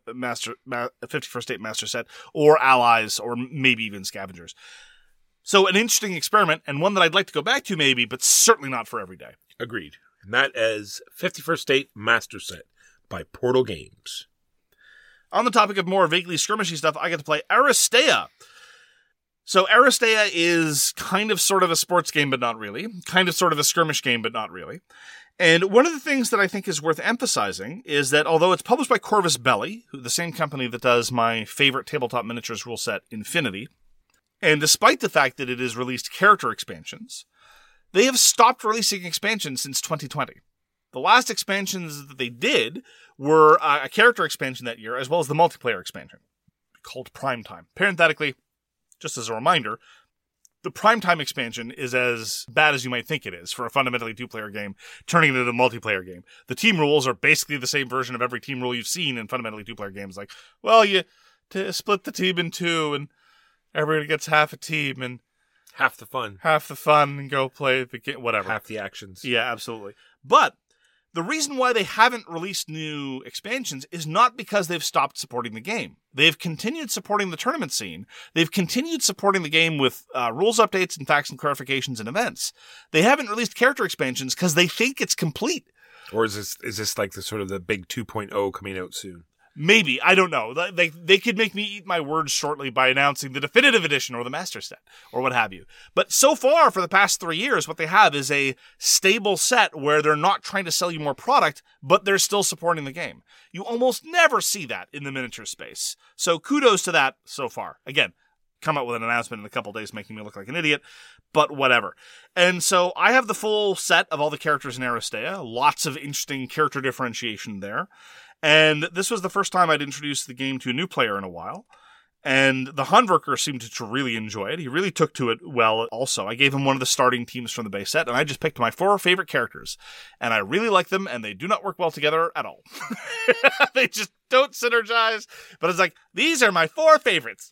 51st State Master Set, or Allies, or maybe even Scavengers. So an interesting experiment, and one that I'd like to go back to maybe, but certainly not for every day. Agreed. And that is 51st State Master Set by Portal Games. On the topic of more vaguely skirmishy stuff, I get to play Aristea. So Aristea is kind of sort of a sports game, but not really. Kind of sort of a skirmish game, but not really. And one of the things that I think is worth emphasizing is that although it's published by Corvus Belli, the same company that does my favorite tabletop miniatures rule set, Infinity, and despite the fact that it has released character expansions, they have stopped releasing expansions since 2020. The last expansions that they did were a character expansion that year, as well as the multiplayer expansion, called Primetime. Parenthetically, just as a reminder, the Primetime expansion is as bad as you might think it is for a fundamentally 2-player game, turning it into a multiplayer game. The team rules are basically the same version of every team rule you've seen in fundamentally 2-player games. Like, well, you split the team in 2, and everybody gets half a team, and half the fun, and go play the game, whatever. Half the actions. Yeah, absolutely. But the reason why they haven't released new expansions is not because they've stopped supporting the game. They've continued supporting the tournament scene. They've continued supporting the game with rules updates and facts and clarifications and events. They haven't released character expansions because they think it's complete. Or is this like the sort of the big 2.0 coming out soon? Maybe. I don't know. They could make me eat my words shortly by announcing the definitive edition or the master set or what have you. But so far, for the past 3 years, what they have is a stable set where they're not trying to sell you more product, but they're still supporting the game. You almost never see that in the miniature space. So kudos to that so far. Again, come out with an announcement in a couple days making me look like an idiot, but whatever. And so I have the full set of all the characters in Aristea. Lots of interesting character differentiation there. And this was the first time I'd introduced the game to a new player in a while. And the Handwerker seemed to really enjoy it. He really took to it well also. I gave him one of the starting teams from the base set, and I just picked my 4 favorite characters. And I really like them, and they do not work well together at all. They just don't synergize. But it's like, these are my 4 favorites.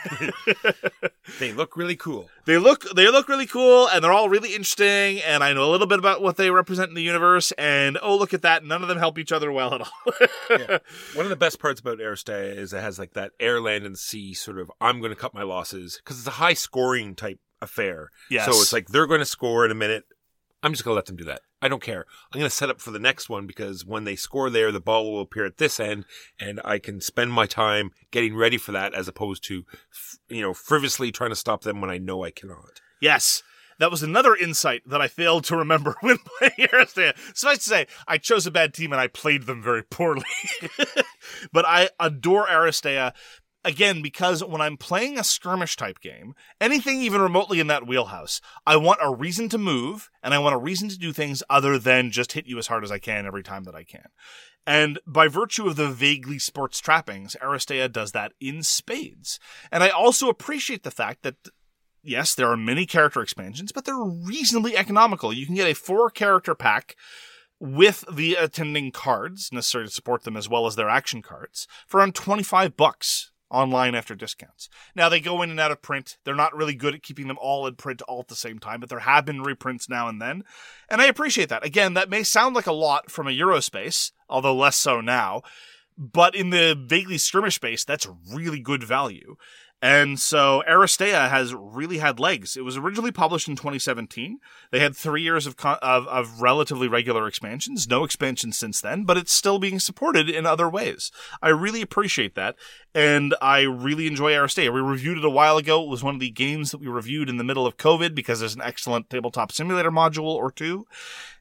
They look really cool. They look really cool, and they're all really interesting, and I know a little bit about what they represent in the universe, and oh, look at that, none of them help each other well at all. Yeah. One of the best parts about Aristea is it has like that air, land, and sea sort of, I'm going to cut my losses, because it's a high scoring type affair. Yes. So it's like, they're going to score in a minute. I'm just going to let them do that. I don't care. I'm going to set up for the next one because when they score there, the ball will appear at this end and I can spend my time getting ready for that as opposed to, frivolously trying to stop them when I know I cannot. Yes. That was another insight that I failed to remember when playing Aristea. Suffice to say, I chose a bad team and I played them very poorly. But I adore Aristea. Again, because when I'm playing a skirmish-type game, anything even remotely in that wheelhouse, I want a reason to move, and I want a reason to do things other than just hit you as hard as I can every time that I can. And by virtue of the vaguely sports trappings, Aristea does that in spades. And I also appreciate the fact that, yes, there are many character expansions, but they're reasonably economical. You can get a 4-character pack with the attending cards, necessary to support them as well as their action cards, for around $25. Online after discounts. Now, they go in and out of print. They're not really good at keeping them all in print all at the same time, but there have been reprints now and then. And I appreciate that. Again, that may sound like a lot from a Eurospace, although less so now. But in the vaguely skirmish space, that's really good value. And so Aristea has really had legs. It was originally published in 2017. They had 3 years of relatively regular expansions, no expansions since then, but it's still being supported in other ways. I really appreciate that, and I really enjoy Aristea. We reviewed it a while ago. It was one of the games that we reviewed in the middle of COVID because there's an excellent tabletop simulator module or two.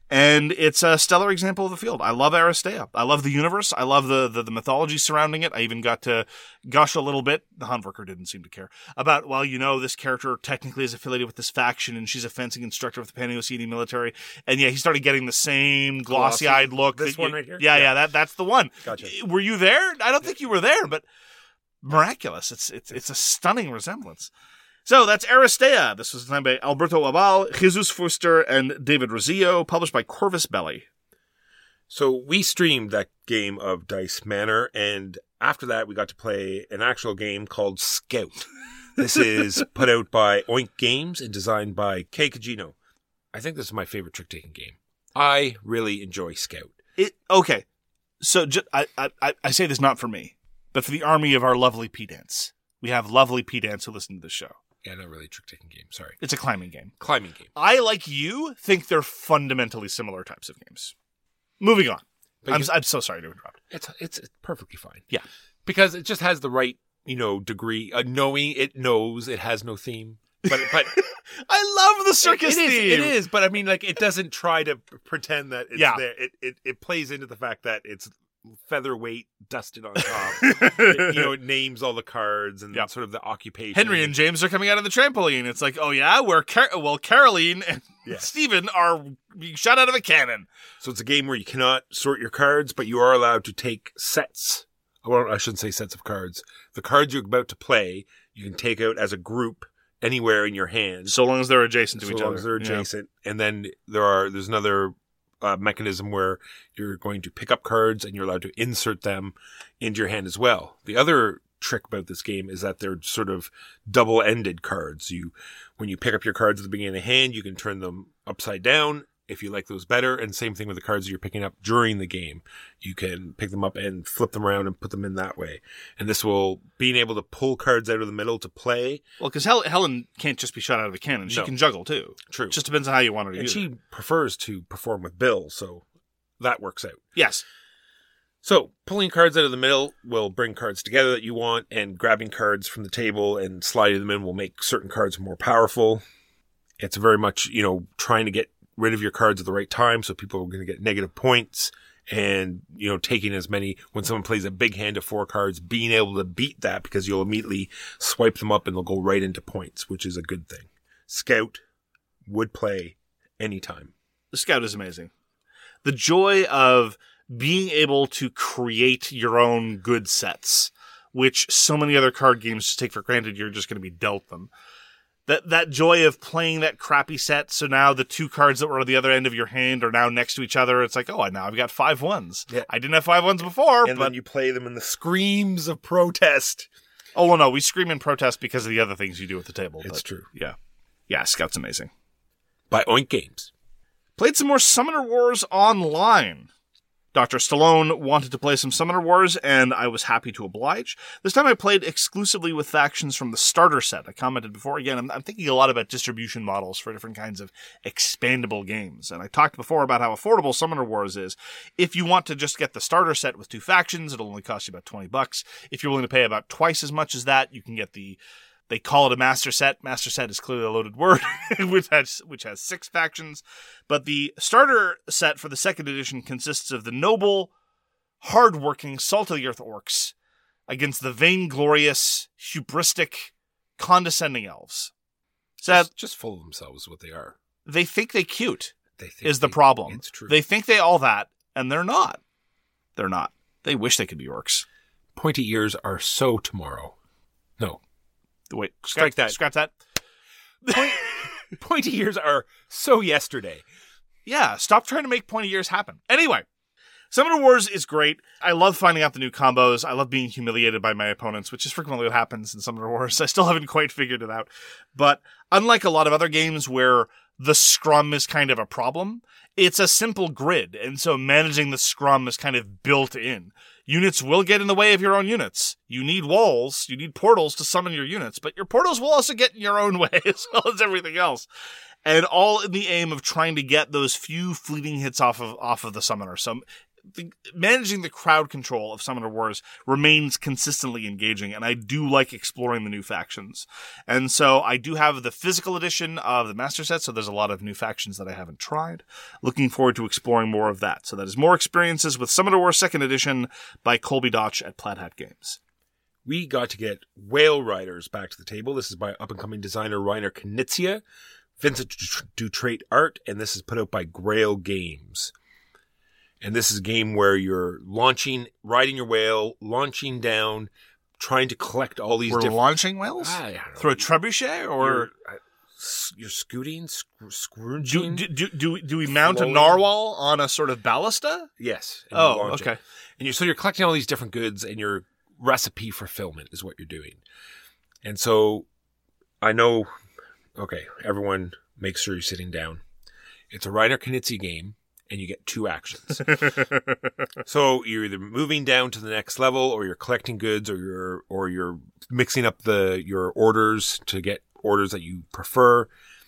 And it's a stellar example of the field. I love Aristea. I love the universe. I love the mythology surrounding it. I even got to gush a little bit. The Handwerker didn't seem to care about, well, this character technically is affiliated with this faction and she's a fencing instructor with the Panaeocene military. And yeah, he started getting the same glossy-eyed look. This one right here? Yeah, that's the one. Gotcha. Were you there? I don't think you were there, but miraculous. It's a stunning resemblance. So that's Aristea. This was designed by Alberto Abal, Jesus Fuster, and David Rosillo, published by Corvus Belli. So we streamed that game of Dice Manor, and after that we got to play an actual game called Scout. This is put out by Oink Games and designed by Kei Kajino. I think this is my favorite trick-taking game. I really enjoy Scout. Okay, so I say this not for me, but for the army of our lovely pedants. We have lovely pedants who listen to this show. Yeah, not really a trick-taking game, sorry. It's a climbing game. Climbing game. I, like you, think they're fundamentally similar types of games. Moving on. I'm so sorry to interrupt. It's perfectly fine. Yeah. Because it just has the right, degree, knowing it knows it has no theme. But I love the circus theme. It is, but I mean, like, it doesn't try to pretend that it's there. It plays into the fact that it's featherweight dusted on top. It names all the cards and sort of the occupation. Henry and James are coming out of the trampoline. It's like, oh yeah, Caroline and Stephen are being shot out of a cannon. So it's a game where you cannot sort your cards, but you are allowed to take sets. Well, I shouldn't say sets of cards. The cards you're about to play, you can take out as a group anywhere in your hand. So long as they're adjacent to each other. So long as they're adjacent. Yeah. And then there's another mechanism where you're going to pick up cards and you're allowed to insert them into your hand as well. The other trick about this game is that they're sort of double-ended cards. When you pick up your cards at the beginning of the hand, you can turn them upside down if you like those better. And same thing with the cards that you're picking up during the game. You can pick them up and flip them around and put them in that way. And this will, being able to pull cards out of the middle to play. Well, because Helen can't just be shot out of a cannon. She can juggle too. True. It just depends on how you want her to use it. And she prefers to perform with Bill, so that works out. Yes. So, pulling cards out of the middle will bring cards together that you want, and grabbing cards from the table and sliding them in will make certain cards more powerful. It's very much, trying to get rid of your cards at the right time, so people are going to get negative points, and, taking as many, when someone plays a big hand of 4 cards, being able to beat that because you'll immediately swipe them up and they'll go right into points, which is a good thing. Scout would play anytime. The Scout is amazing. The joy of being able to create your own good sets, which so many other card games just take for granted you're just going to be dealt them. That joy of playing that crappy set, so now the 2 cards that were on the other end of your hand are now next to each other. It's like, oh, now I've got 5 ones. Yeah. I didn't have 5 ones before. And then you play them in the screams of protest. Oh, well, no, we scream in protest because of the other things you do at the table. It's true. Yeah. Yeah, Scout's amazing. By Oink Games. Played some more Summoner Wars online. Dr. Stallone wanted to play some Summoner Wars, and I was happy to oblige. This time I played exclusively with factions from the starter set. I commented before, again, I'm thinking a lot about distribution models for different kinds of expandable games. And I talked before about how affordable Summoner Wars is. If you want to just get the starter set with 2 factions, it'll only cost you about $20. If you're willing to pay about twice as much as that, you can get they call it a master set. Master set is clearly a loaded word, which has 6 factions. But the starter set for the 2nd edition consists of the noble, hard-working, salt-of-the-earth orcs against the vainglorious, hubristic, condescending elves. So just full of themselves what they are. They think they cute is the problem. It's true. They think they all that, and they're not. They're not. They wish they could be orcs. Pointy ears are so tomorrow. No. Wait, scratch that. Scratch that. Pointy ears are so yesterday. Yeah, stop trying to make pointy ears happen. Anyway, Summoner Wars is great. I love finding out the new combos. I love being humiliated by my opponents, which is frequently what happens in Summoner Wars. I still haven't quite figured it out. But unlike a lot of other games where the scrum is kind of a problem, it's a simple grid, and so managing the scrum is kind of built in. Units will get in the way of your own units. You need walls, you need portals to summon your units, but your portals will also get in your own way as well as everything else. And all in the aim of trying to get those few fleeting hits off of the summoner. So managing the crowd control of Summoner Wars remains consistently engaging, and I do like exploring the new factions. And so I do have the physical edition of the Master Set, so there's a lot of new factions that I haven't tried. Looking forward to exploring more of that. So that is More Experiences with Summoner Wars 2nd Edition by Colby Dotch at Plaid Hat Games. We got to get Whale Riders back to the table. This is by up-and-coming designer Reiner Knizia, Vincent Dutrait art, and this is put out by Grail Games. And this is a game where you're riding your whale, launching down, trying to collect all these different... launching whales? I don't know. Through a trebuchet, or... You're scooting, scrooging? Do we mount floating? A narwhal on a sort of ballista? Yes. Oh, okay. And you're collecting all these different goods, and your recipe fulfillment is what you're doing. And so, I know... Okay, everyone, make sure you're sitting down. It's a Reiner Knizia game, and you get 2 actions. So you're either moving down to the next level, or you're collecting goods, or you're mixing up your orders to get orders that you prefer.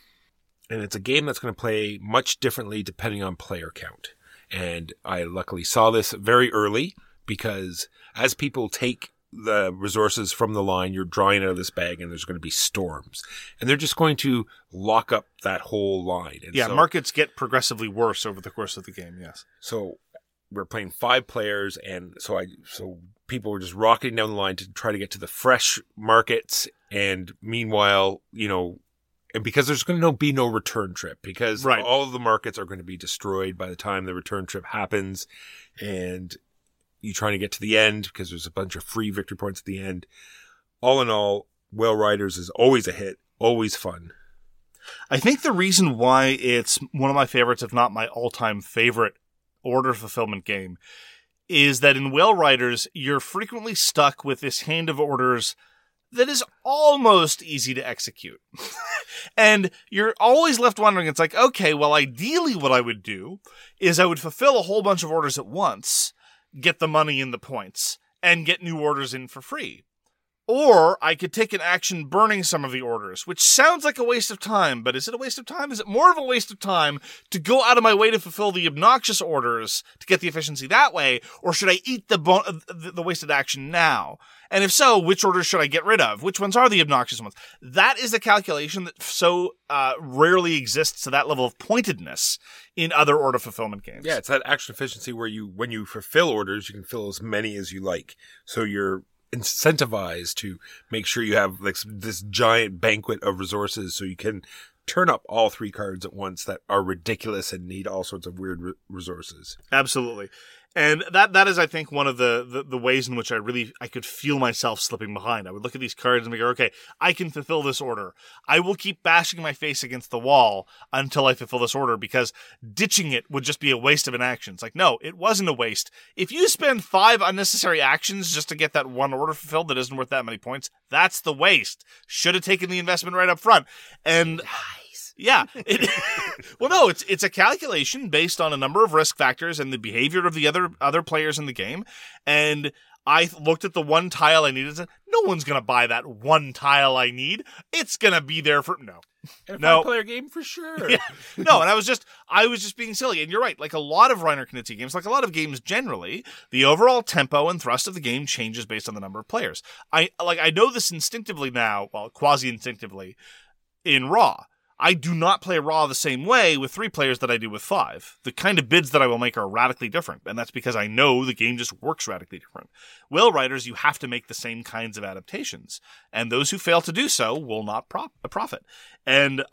And it's a game that's going to play much differently depending on player count. And I luckily saw this very early, because as people take the resources from the line, you're drawing out of this bag, and there's going to be storms, and they're just going to lock up that whole line. And so, markets get progressively worse over the course of the game. Yes. So we're playing 5 players, and so people were just rocketing down the line to try to get to the fresh markets. And meanwhile, and because there's going to be no return trip, because all of the markets are going to be destroyed by the time the return trip happens, and you trying to get to the end because there's a bunch of free victory points at the end. All in all, Whale Riders is always a hit, always fun. I think the reason why it's one of my favorites, if not my all-time favorite order fulfillment game, is that in Whale Riders, you're frequently stuck with this hand of orders that is almost easy to execute. And you're always left wondering, it's like, okay, well, ideally what I would do is I would fulfill a whole bunch of orders at once, get the money and the points, and get new orders in for free. Or I could take an action burning some of the orders, which sounds like a waste of time, but is it a waste of time? Is it more of a waste of time to go out of my way to fulfill the obnoxious orders to get the efficiency that way, or should I eat the wasted action now? And if so, which orders should I get rid of? Which ones are the obnoxious ones? That is a calculation that so rarely exists to that level of pointedness in other order fulfillment games. Yeah, it's that action efficiency where when you fulfill orders, you can fill as many as you like. So you're incentivized to make sure you have like this giant banquet of resources so you can turn up all 3 cards at once that are ridiculous and need all sorts of weird resources. Absolutely. And that is, I think, one of the ways in which I could feel myself slipping behind. I would look at these cards and be like, okay, I can fulfill this order. I will keep bashing my face against the wall until I fulfill this order, because ditching it would just be a waste of an action. It's like, no, it wasn't a waste. If you spend 5 unnecessary actions just to get that one order fulfilled that isn't worth that many points, that's the waste. Should have taken the investment right up front. And yeah. Well, no, it's a calculation based on a number of risk factors and the behavior of the other players in the game. And I looked at the one tile I needed and said, no one's going to buy that one tile I need. It's going to be there for... No. A 5-player game for sure. Yeah. No, and I was just being silly. And you're right. Like a lot of Reiner Knizia games, like a lot of games generally, the overall tempo and thrust of the game changes based on the number of players. I know this instinctively now, well, quasi-instinctively, in Raw. I do not play Raw the same way with 3 players that I do with 5. The kind of bids that I will make are radically different, and that's because I know the game just works radically different. Whale Riders, you have to make the same kinds of adaptations, and those who fail to do so will not profit. And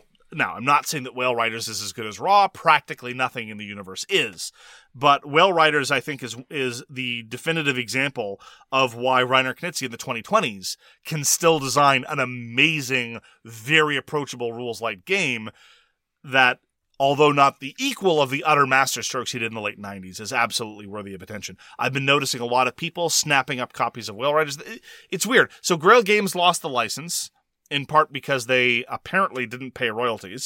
I'm not saying that Whale Riders is as good as Raw. Practically nothing in the universe is. But Whale Riders, I think, is the definitive example of why Reiner Knizia in the 2020s can still design an amazing, very approachable rules-light game that, although not the equal of the utter masterstrokes he did in the late 90s, is absolutely worthy of attention. I've been noticing a lot of people snapping up copies of Whale Riders. It's weird. So Grail Games lost the license, in part because they apparently didn't pay royalties.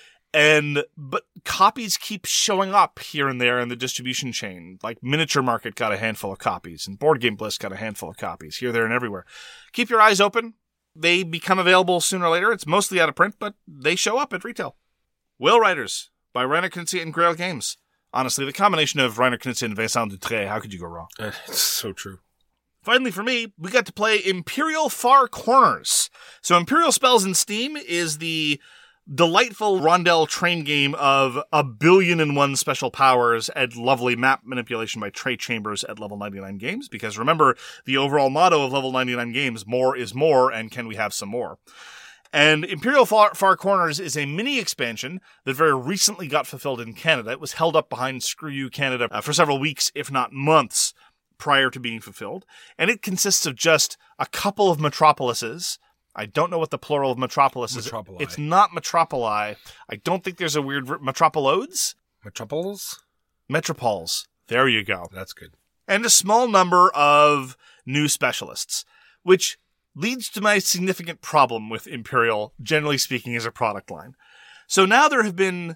But copies keep showing up here and there in the distribution chain. Like Miniature Market got a handful of copies, and Board Game Bliss got a handful of copies, here, there, and everywhere. Keep your eyes open. They become available sooner or later. It's mostly out of print, but they show up at retail. Whale Riders by Reiner Knizia and Grail Games. Honestly, the combination of Reiner Knizia and Vincent Dutrait, how could you go wrong? It's so true. Finally, for me, we got to play Imperial Far Corners. So Imperial Spells in Steam is the delightful rondel train game of 1,000,000,001 special powers and lovely map manipulation by Trey Chambers at Level 99 Games. Because remember, the overall motto of Level 99 Games, more is more, and can we have some more? And Imperial Far Corners is a mini expansion that very recently got fulfilled in Canada. It was held up behind Screw You Canada for several weeks, if not months, prior to being fulfilled. And it consists of just a couple of metropolises. I don't know what the plural of metropolis is. Metropoli. It's not metropoli. I don't think there's a weird metropolos? Metropolis? Metropols. There you go. That's good. And a small number of new specialists, which leads to my significant problem with Imperial, generally speaking, as a product line. So now there's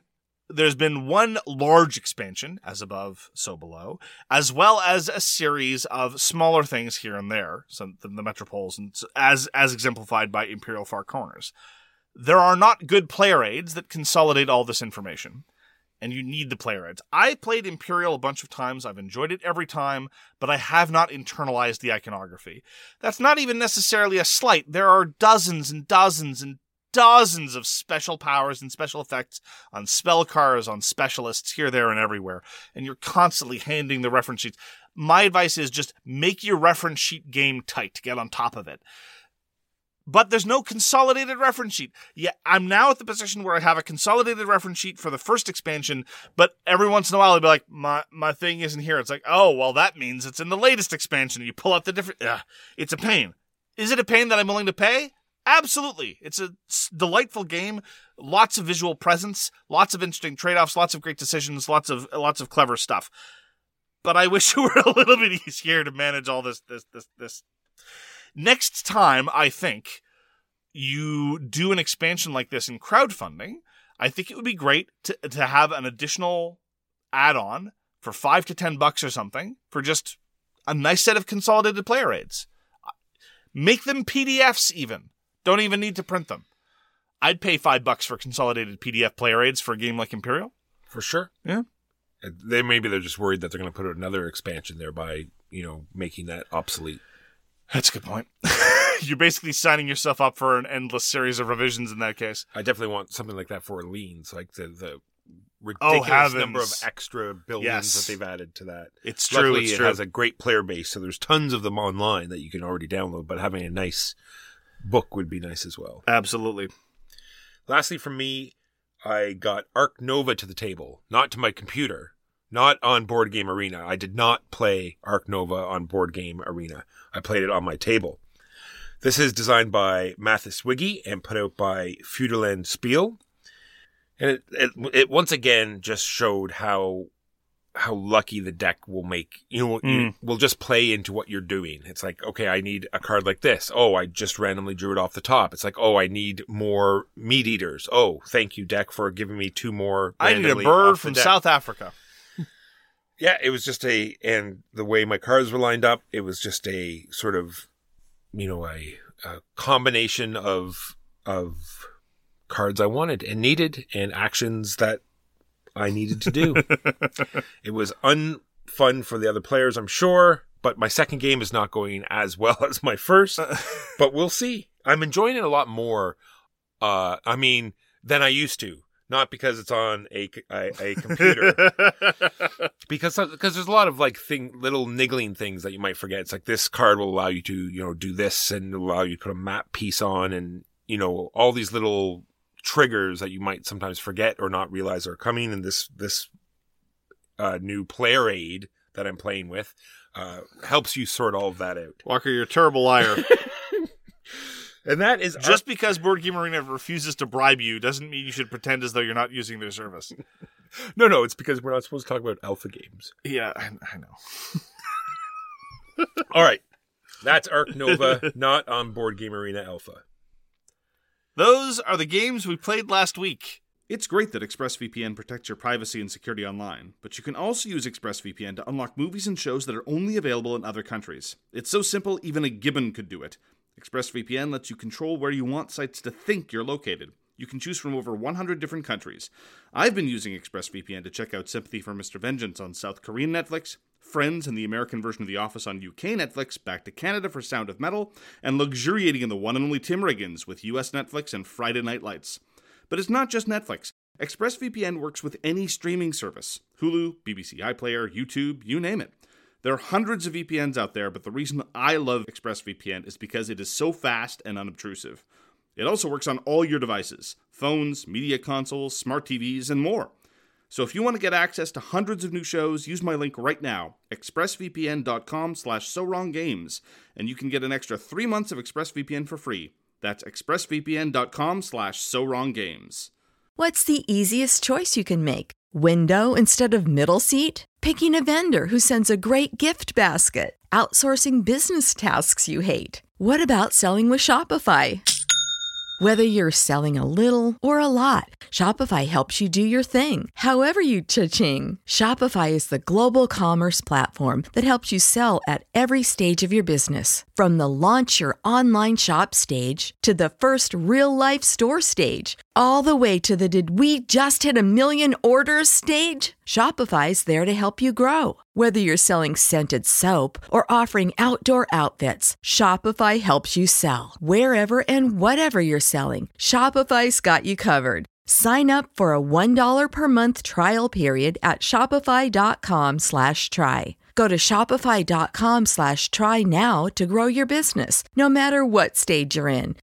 been one large expansion, as above, so below, as well as a series of smaller things here and there, so the Metropoles, and as exemplified by Imperial Far Corners. There are not good player aids that consolidate all this information, and you need the player aids. I played Imperial a bunch of times. I've enjoyed it every time, but I have not internalized the iconography. That's not even necessarily a slight. There are dozens and dozens and dozens of special powers and special effects on spell cards, on specialists here, there, and everywhere. And you're constantly handing the reference sheets. My advice is just make your reference sheet game tight to get on top of it. But there's no consolidated reference sheet. Yeah, I'm now at the position where I have a consolidated reference sheet for the first expansion, but every once in a while I'll be like, my thing isn't here. It's like, oh, well, that means it's in the latest expansion. You pull out the different... it's a pain. Is it a pain that I'm willing to pay? Absolutely. It's a delightful game. Lots of visual presence, lots of interesting trade-offs, lots of great decisions, lots of clever stuff. But I wish it were a little bit easier to manage all this. Next time, I think, you do an expansion like this in crowdfunding, I think it would be great to have an additional add-on for $5 to $10 or something for just a nice set of consolidated player aids. Make them PDFs even. Don't even need to print them. I'd pay $5 for consolidated PDF player aids for a game like Imperial. For sure. Yeah. Maybe they're just worried that they're going to put out another expansion there by, making that obsolete. That's a good point. You're basically signing yourself up for an endless series of revisions in that case. I definitely want something like that for Orleans, like the ridiculous number of extra buildings that they've added to that. It's true. Luckily, it has a great player base, so there's tons of them online that you can already download, but having a nice book would be nice as well. Absolutely. Lastly, from me, I got Ark Nova to the table, not to my computer, not on Board Game Arena. I did not play Ark Nova on Board Game Arena. I played it on my table. This is designed by Mathis Wiggy and put out by Feudalend Spiel. And it once again just showed how lucky the deck will make. Will just play into what you're doing. It's like, okay, I need a card like this. Oh, I just randomly drew it off the top. It's like, oh, I need more meat eaters. Oh, thank you, deck, for giving me 2 more. I need a bird from South Africa. Yeah, it was just and the way my cards were lined up, it was just a sort of, a combination of cards I wanted and needed and actions that I needed to do. It was unfun for the other players, I'm sure, but my second game is not going as well as my first, but we'll see. I'm enjoying it a lot more, than I used to. Not because it's on a computer, because there's a lot of little niggling things that you might forget. It's like this card will allow you to do this and allow you to put a map piece on, and all these little triggers that you might sometimes forget or not realize are coming. And this new player aid that I'm playing with helps you sort all of that out. Walker, you're a terrible liar. And that is just because Board Game Arena refuses to bribe you doesn't mean you should pretend as though you're not using their service. No, it's because we're not supposed to talk about alpha games. Yeah, I know. All right. That's Ark Nova, not on Board Game Arena Alpha. Those are the games we played last week. It's great that ExpressVPN protects your privacy and security online, but you can also use ExpressVPN to unlock movies and shows that are only available in other countries. It's so simple, even a gibbon could do it. ExpressVPN lets you control where you want sites to think you're located. You can choose from over 100 different countries. I've been using ExpressVPN to check out Sympathy for Mr. Vengeance on South Korean Netflix, Friends and the American version of The Office on UK Netflix, back to Canada for Sound of Metal, and luxuriating in the one and only Tim Riggins with US Netflix and Friday Night Lights. But it's not just Netflix. ExpressVPN works with any streaming service. Hulu, BBC iPlayer, YouTube, you name it. There are hundreds of VPNs out there, but the reason I love ExpressVPN is because it is so fast and unobtrusive. It also works on all your devices, phones, media consoles, smart TVs, and more. So if you want to get access to hundreds of new shows, use my link right now, expressvpn.com/SoWrongGames, and you can get an extra 3 months of ExpressVPN for free. That's expressvpn.com/SoWrongGames. What's the easiest choice you can make? Window instead of middle seat? Picking a vendor who sends a great gift basket? Outsourcing business tasks you hate? What about selling with Shopify? Whether you're selling a little or a lot, Shopify helps you do your thing, however you cha-ching. Shopify is the global commerce platform that helps you sell at every stage of your business. From the launch your online shop stage to the first real-life store stage, all the way to the did we just hit 1 million orders stage. Shopify's there to help you grow. Whether you're selling scented soap or offering outdoor outfits, Shopify helps you sell. Wherever and whatever you're selling, Shopify's got you covered. Sign up for a $1 per month trial period at shopify.com/try. Go to shopify.com/try now to grow your business, no matter what stage you're in.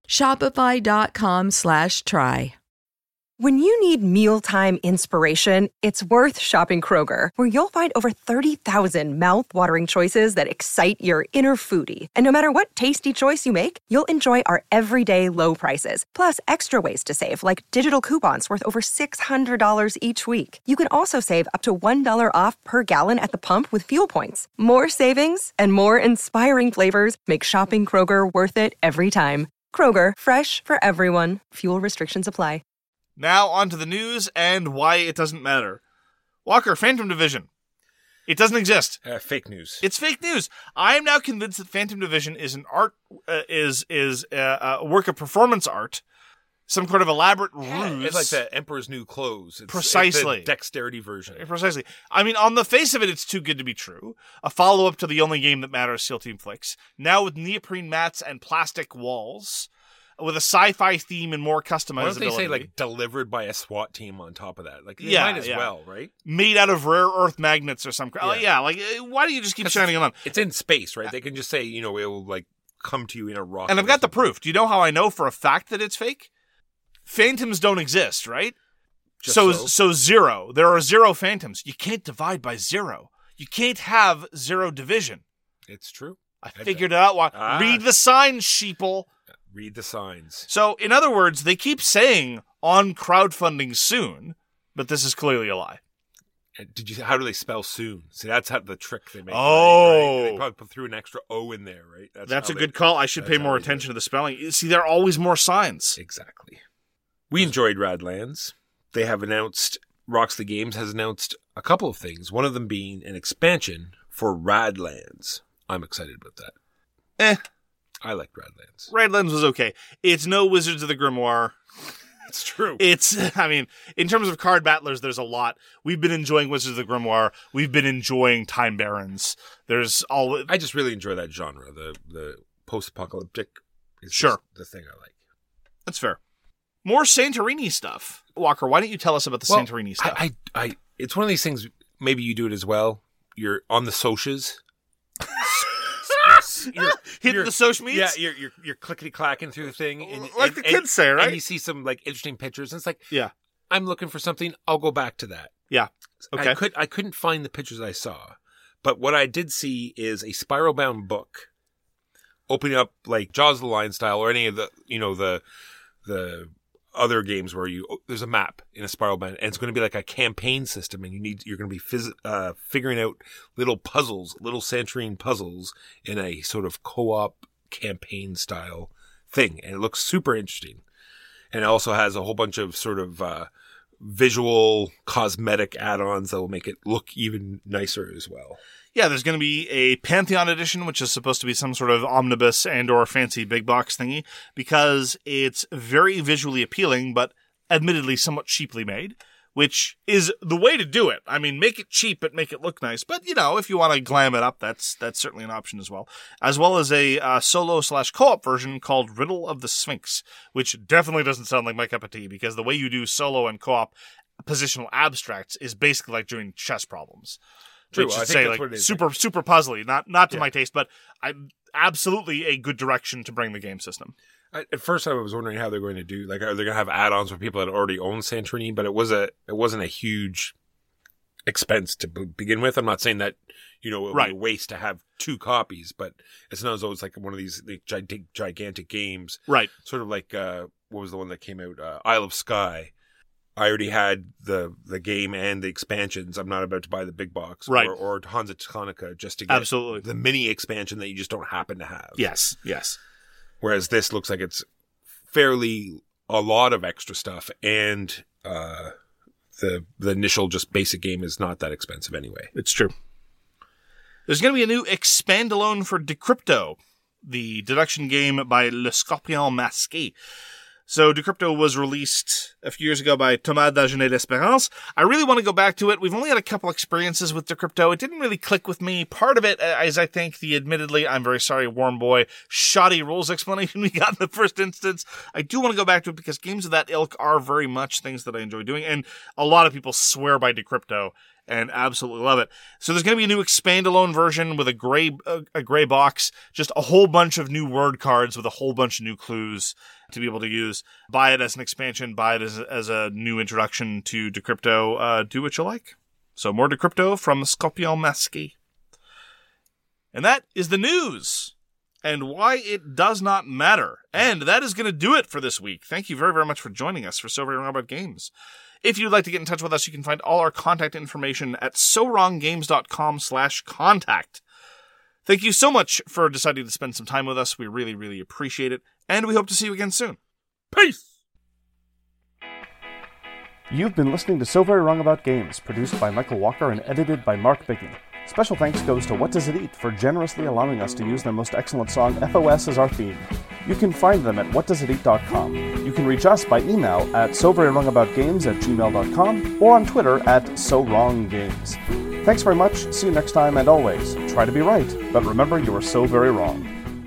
Shopify.com/try. When you need mealtime inspiration, it's worth shopping Kroger, where you'll find over 30,000 mouth-watering choices that excite your inner foodie. And no matter what tasty choice you make, you'll enjoy our everyday low prices, plus extra ways to save, like digital coupons worth over $600 each week. You can also save up to $1 off per gallon at the pump with fuel points. More savings and more inspiring flavors make shopping Kroger worth it every time. Kroger, fresh for everyone. Fuel restrictions apply. Now on to the news and why it doesn't matter. Walker, Phantom Division. It doesn't exist. Fake news. It's fake news. I am now convinced that Phantom Division is an art, is a work of performance art, some kind of elaborate ruse. It's like the Emperor's New Clothes. Precisely. It's the dexterity version. Precisely. I mean, on the face of it, it's too good to be true. A follow-up to the only game that matters, SEAL Team Flicks. Now with neoprene mats and plastic walls, with a sci-fi theme and more customizability. Why don't they say, like, delivered by a SWAT team on top of that? Like, they might as well, right? Made out of rare earth magnets or something. Yeah. Why do you just keep shining them on? It's in space, right? They can just say, it will, like, come to you in a rocket. And I've got the proof. Do you know how I know for a fact that it's fake? Phantoms don't exist, right? So zero. There are 0 phantoms. You can't divide by 0. You can't have 0 division. It's true. I figured it out. Read the signs, sheeple. Read the signs. So, in other words, they keep saying on crowdfunding soon, but this is clearly a lie. How do they spell soon? See, that's how the trick they make. Oh. Right? They probably threw an extra O in there, right? That's a good call. I should pay more attention to the spelling. See, there are always more signs. Exactly. We enjoyed Radlands. They have announced, Rockstar Games has announced a couple of things, one of them being an expansion for Radlands. I'm excited about that. I liked Radlands. Radlands was okay. It's no Wizards of the Grimoire. It's true. In terms of card battlers, there's a lot. We've been enjoying Wizards of the Grimoire. We've been enjoying Time Barons. I just really enjoy that genre. The post-apocalyptic is just the thing I like. That's fair. More Santorini stuff. Walker, why don't you tell us about the Santorini stuff? It's one of these things, maybe you do it as well. You're on the socias. Hitting the social meets? Yeah, you're clickety-clacking through the thing. And the kids say, right? And you see some like interesting pictures. And it's like, yeah, I'm looking for something. I'll go back to that. Yeah. Okay. I couldn't find the pictures I saw. But what I did see is a spiral-bound book opening up like Jaws of the Lion style or any of the, the other games where there's a map in a spiral bound and it's going to be like a campaign system and you're going to be figuring out little Santorini puzzles in a sort of co-op campaign style thing. And it looks super interesting. And it also has a whole bunch of sort of visual cosmetic add-ons that will make it look even nicer as well. Yeah, there's going to be a Pantheon edition, which is supposed to be some sort of omnibus and or fancy big box thingy, because it's very visually appealing, but admittedly somewhat cheaply made, which is the way to do it. I mean, make it cheap, but make it look nice. But, if you want to glam it up, that's certainly an option as well. As well as a solo/co-op version called Riddle of the Sphinx, which definitely doesn't sound like my cup of tea, because the way you do solo and co-op positional abstracts is basically like doing chess problems. True, Which I is think say, that's like, what it is. super puzzly, not to my taste, but absolutely a good direction to bring the game system. At first, I was wondering how they're going to do. Like, are they going to have add-ons for people that already own Santorini? But it wasn't a huge expense to begin with. I'm not saying that it would be a waste to have 2 copies, but it's not as though it's like one of these gigantic games, right? Sort of like what was the one that came out? Isle of Skye. I already had the game and the expansions. I'm not about to buy the big box, right? Or Hansa Teutonica just to get absolutely the mini expansion that you just don't happen to have. Yes. Whereas this looks like it's fairly a lot of extra stuff, and the initial just basic game is not that expensive anyway. It's true. There's going to be a new expandalone for Decrypto, the deduction game by Le Scorpion Masqué. So Decrypto was released a few years ago by Thomas Dagenet d'Espérance. I really want to go back to it. We've only had a couple experiences with Decrypto. It didn't really click with me. Part of it is, I think, the admittedly, I'm very sorry, Warm Boy, shoddy rules explanation we got in the first instance. I do want to go back to it because games of that ilk are very much things that I enjoy doing, and a lot of people swear by Decrypto and absolutely love it. So there's going to be a new expandalone version with a gray box, just a whole bunch of new word cards with a whole bunch of new clues to be able to use. Buy it as an expansion, buy it as a new introduction to Decrypto. Do what you like. So more Decrypto from Scorpion Masqué. And that is the news and why it does not matter. And that is going to do it for this week. Thank you very, very much for joining us for So Very Wrong About Games. If you'd like to get in touch with us, you can find all our contact information at sowronggames.com/contact. Thank you so much for deciding to spend some time with us. We really, really appreciate it. And we hope to see you again soon. Peace! You've been listening to So Very Wrong About Games, produced by Michael Walker and edited by Mark Bigney. Special thanks goes to What Does It Eat for generously allowing us to use their most excellent song, FOS, as our theme. You can find them at whatdoesiteat.com. You can reach us by email at soverywrongaboutgames@gmail.com or on Twitter at SoWrongGames. Thanks very much, see you next time, and always, try to be right, but remember you are so very wrong.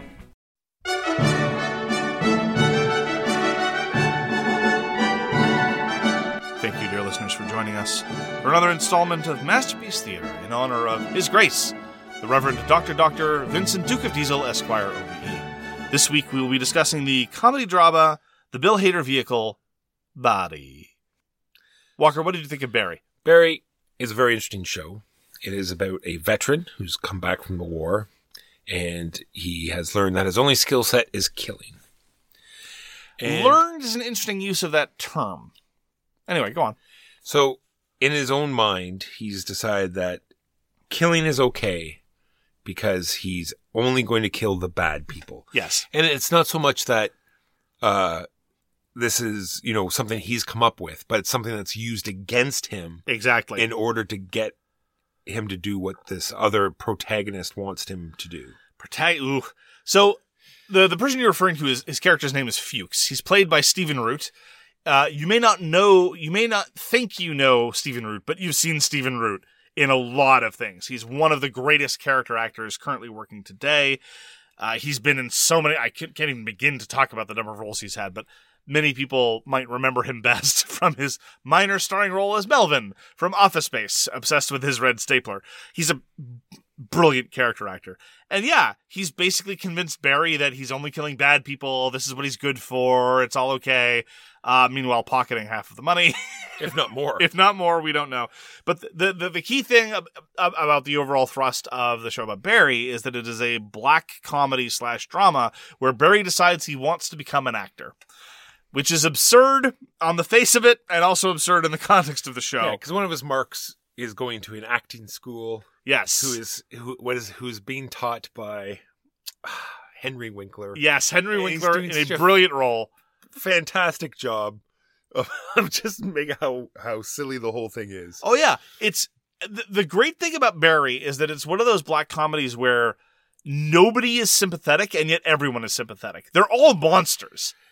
Thank you, dear listeners, for joining us for another installment of Masterpiece Theater in honor of His Grace, the Reverend Dr. Vincent Duke of Diesel, Esquire, OBE. This week we will be discussing the comedy drama, the Bill Hader vehicle, Barry. Walker, what did you think of Barry? Barry is a very interesting show. It is about a veteran who's come back from the war, and he has learned that his only skill set is killing. And learned is an interesting use of that term. Anyway, go on. So, in his own mind, he's decided that killing is okay because he's only going to kill the bad people. Yes. And it's not so much that this is, something he's come up with, but it's something that's used against him. Exactly. In order to get him to do what this other protagonist wants him to do. So, the person you're referring to, his character's name is Fuchs. He's played by Stephen Root. You may not think you know Stephen Root, but you've seen Stephen Root in a lot of things. He's one of the greatest character actors currently working today. He's been in so many, I can't even begin to talk about the number of roles he's had, but many people might remember him best from his minor starring role as Melvin from Office Space, obsessed with his red stapler. He's a brilliant character actor. And yeah, he's basically convinced Barry that he's only killing bad people. This is what he's good for. It's all okay. Meanwhile, pocketing half of the money. If not more. If not more, we don't know. But the key thing about the overall thrust of the show about Barry is that it is a black comedy / drama where Barry decides he wants to become an actor. Which is absurd on the face of it and also absurd in the context of the show. Yeah, because one of his marks is going to an acting school. Yes. Who's being taught by Henry Winkler. Yes, Henry Winkler in a brilliant role. Fantastic job of just making how silly the whole thing is. Oh yeah, it's the great thing about Barry is that it's one of those black comedies where nobody is sympathetic and yet everyone is sympathetic. They're all monsters.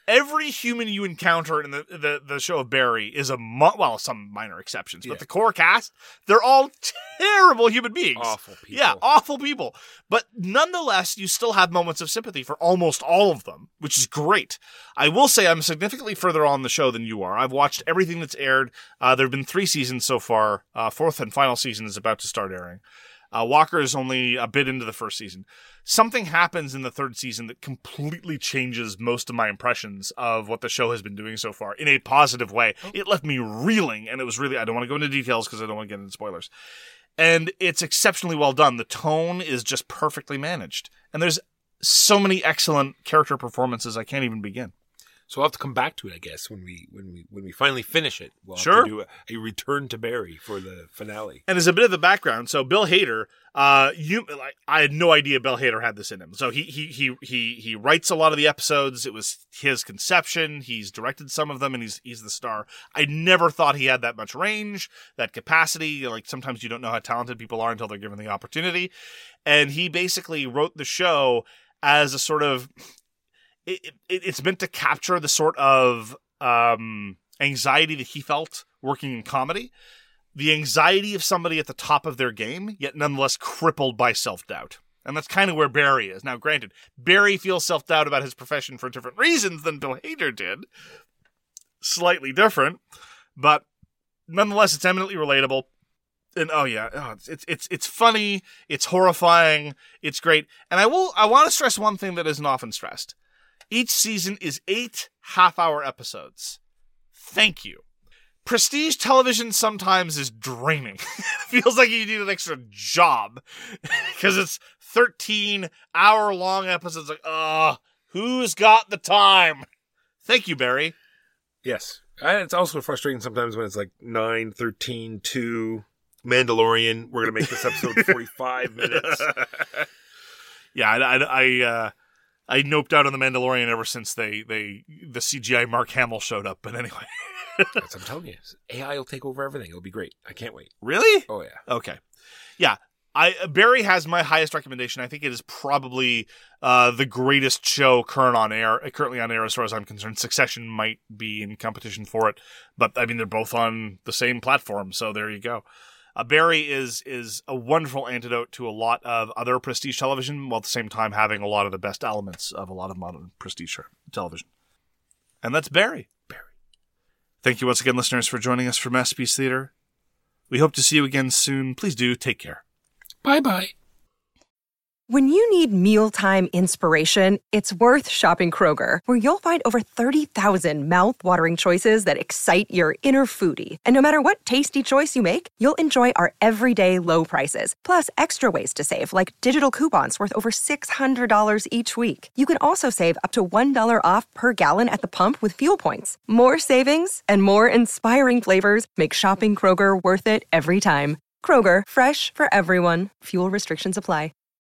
Every human you encounter in the show of Barry is some minor exceptions, but the core cast, they're all terrible human beings. Awful people. Yeah, awful people. But nonetheless, you still have moments of sympathy for almost all of them, which is great. I will say I'm significantly further on the show than you are. I've watched everything that's aired. There have been 3 seasons so far. 4th and final season is about to start airing. Walker is only a bit into the 1st season. Something happens in the 3rd season that completely changes most of my impressions of what the show has been doing so far in a positive way. It left me reeling, and it was really, I don't want to go into details because I don't want to get into spoilers. And it's exceptionally well done. The tone is just perfectly managed. And there's so many excellent character performances, I can't even begin. So we'll have to come back to it, I guess, when we finally finish it. We'll have to do a return to Barry for the finale. And as a bit of the background, so Bill Hader, I had no idea Bill Hader had this in him. So he writes a lot of the episodes. It was his conception. He's directed some of them, and he's the star. I never thought he had that much range, that capacity. Like, sometimes you don't know how talented people are until they're given the opportunity. And he basically wrote the show as a sort of... It's meant to capture the sort of anxiety that he felt working in comedy. The anxiety of somebody at the top of their game, yet nonetheless crippled by self-doubt. And that's kind of where Barry is. Now, granted, Barry feels self-doubt about his profession for different reasons than Bill Hader did. Slightly different. But nonetheless, it's eminently relatable. And it's funny, it's horrifying, it's great. And I want to stress one thing that isn't often stressed. Each season is 8 half-hour episodes. Thank you. Prestige television sometimes is draining. It feels like you need an extra job because it's 13-hour-long episodes. Like, who's got the time? Thank you, Barry. Yes. And it's also frustrating sometimes when it's like 9, 13, 2, Mandalorian. We're going to make this episode 45 minutes. Yeah, I noped out on The Mandalorian ever since the CGI Mark Hamill showed up. But anyway. That's what I'm telling you. AI will take over everything. It'll be great. I can't wait. Really? Oh, yeah. Okay. Yeah. Barry has my highest recommendation. I think it is probably the greatest show currently on air as far as I'm concerned. Succession might be in competition for it. But, I mean, they're both on the same platform. So there you go. Barry is a wonderful antidote to a lot of other prestige television, while at the same time having a lot of the best elements of a lot of modern prestige television. And that's Barry. Thank you once again, listeners, for joining us for Masterpiece Theater. We hope to see you again soon. Please do take care. Bye-bye. When you need mealtime inspiration, it's worth shopping Kroger, where you'll find over 30,000 mouth-watering choices that excite your inner foodie. And no matter what tasty choice you make, you'll enjoy our everyday low prices, plus extra ways to save, like digital coupons worth over $600 each week. You can also save up to $1 off per gallon at the pump with fuel points. More savings and more inspiring flavors make shopping Kroger worth it every time. Kroger, fresh for everyone. Fuel restrictions apply.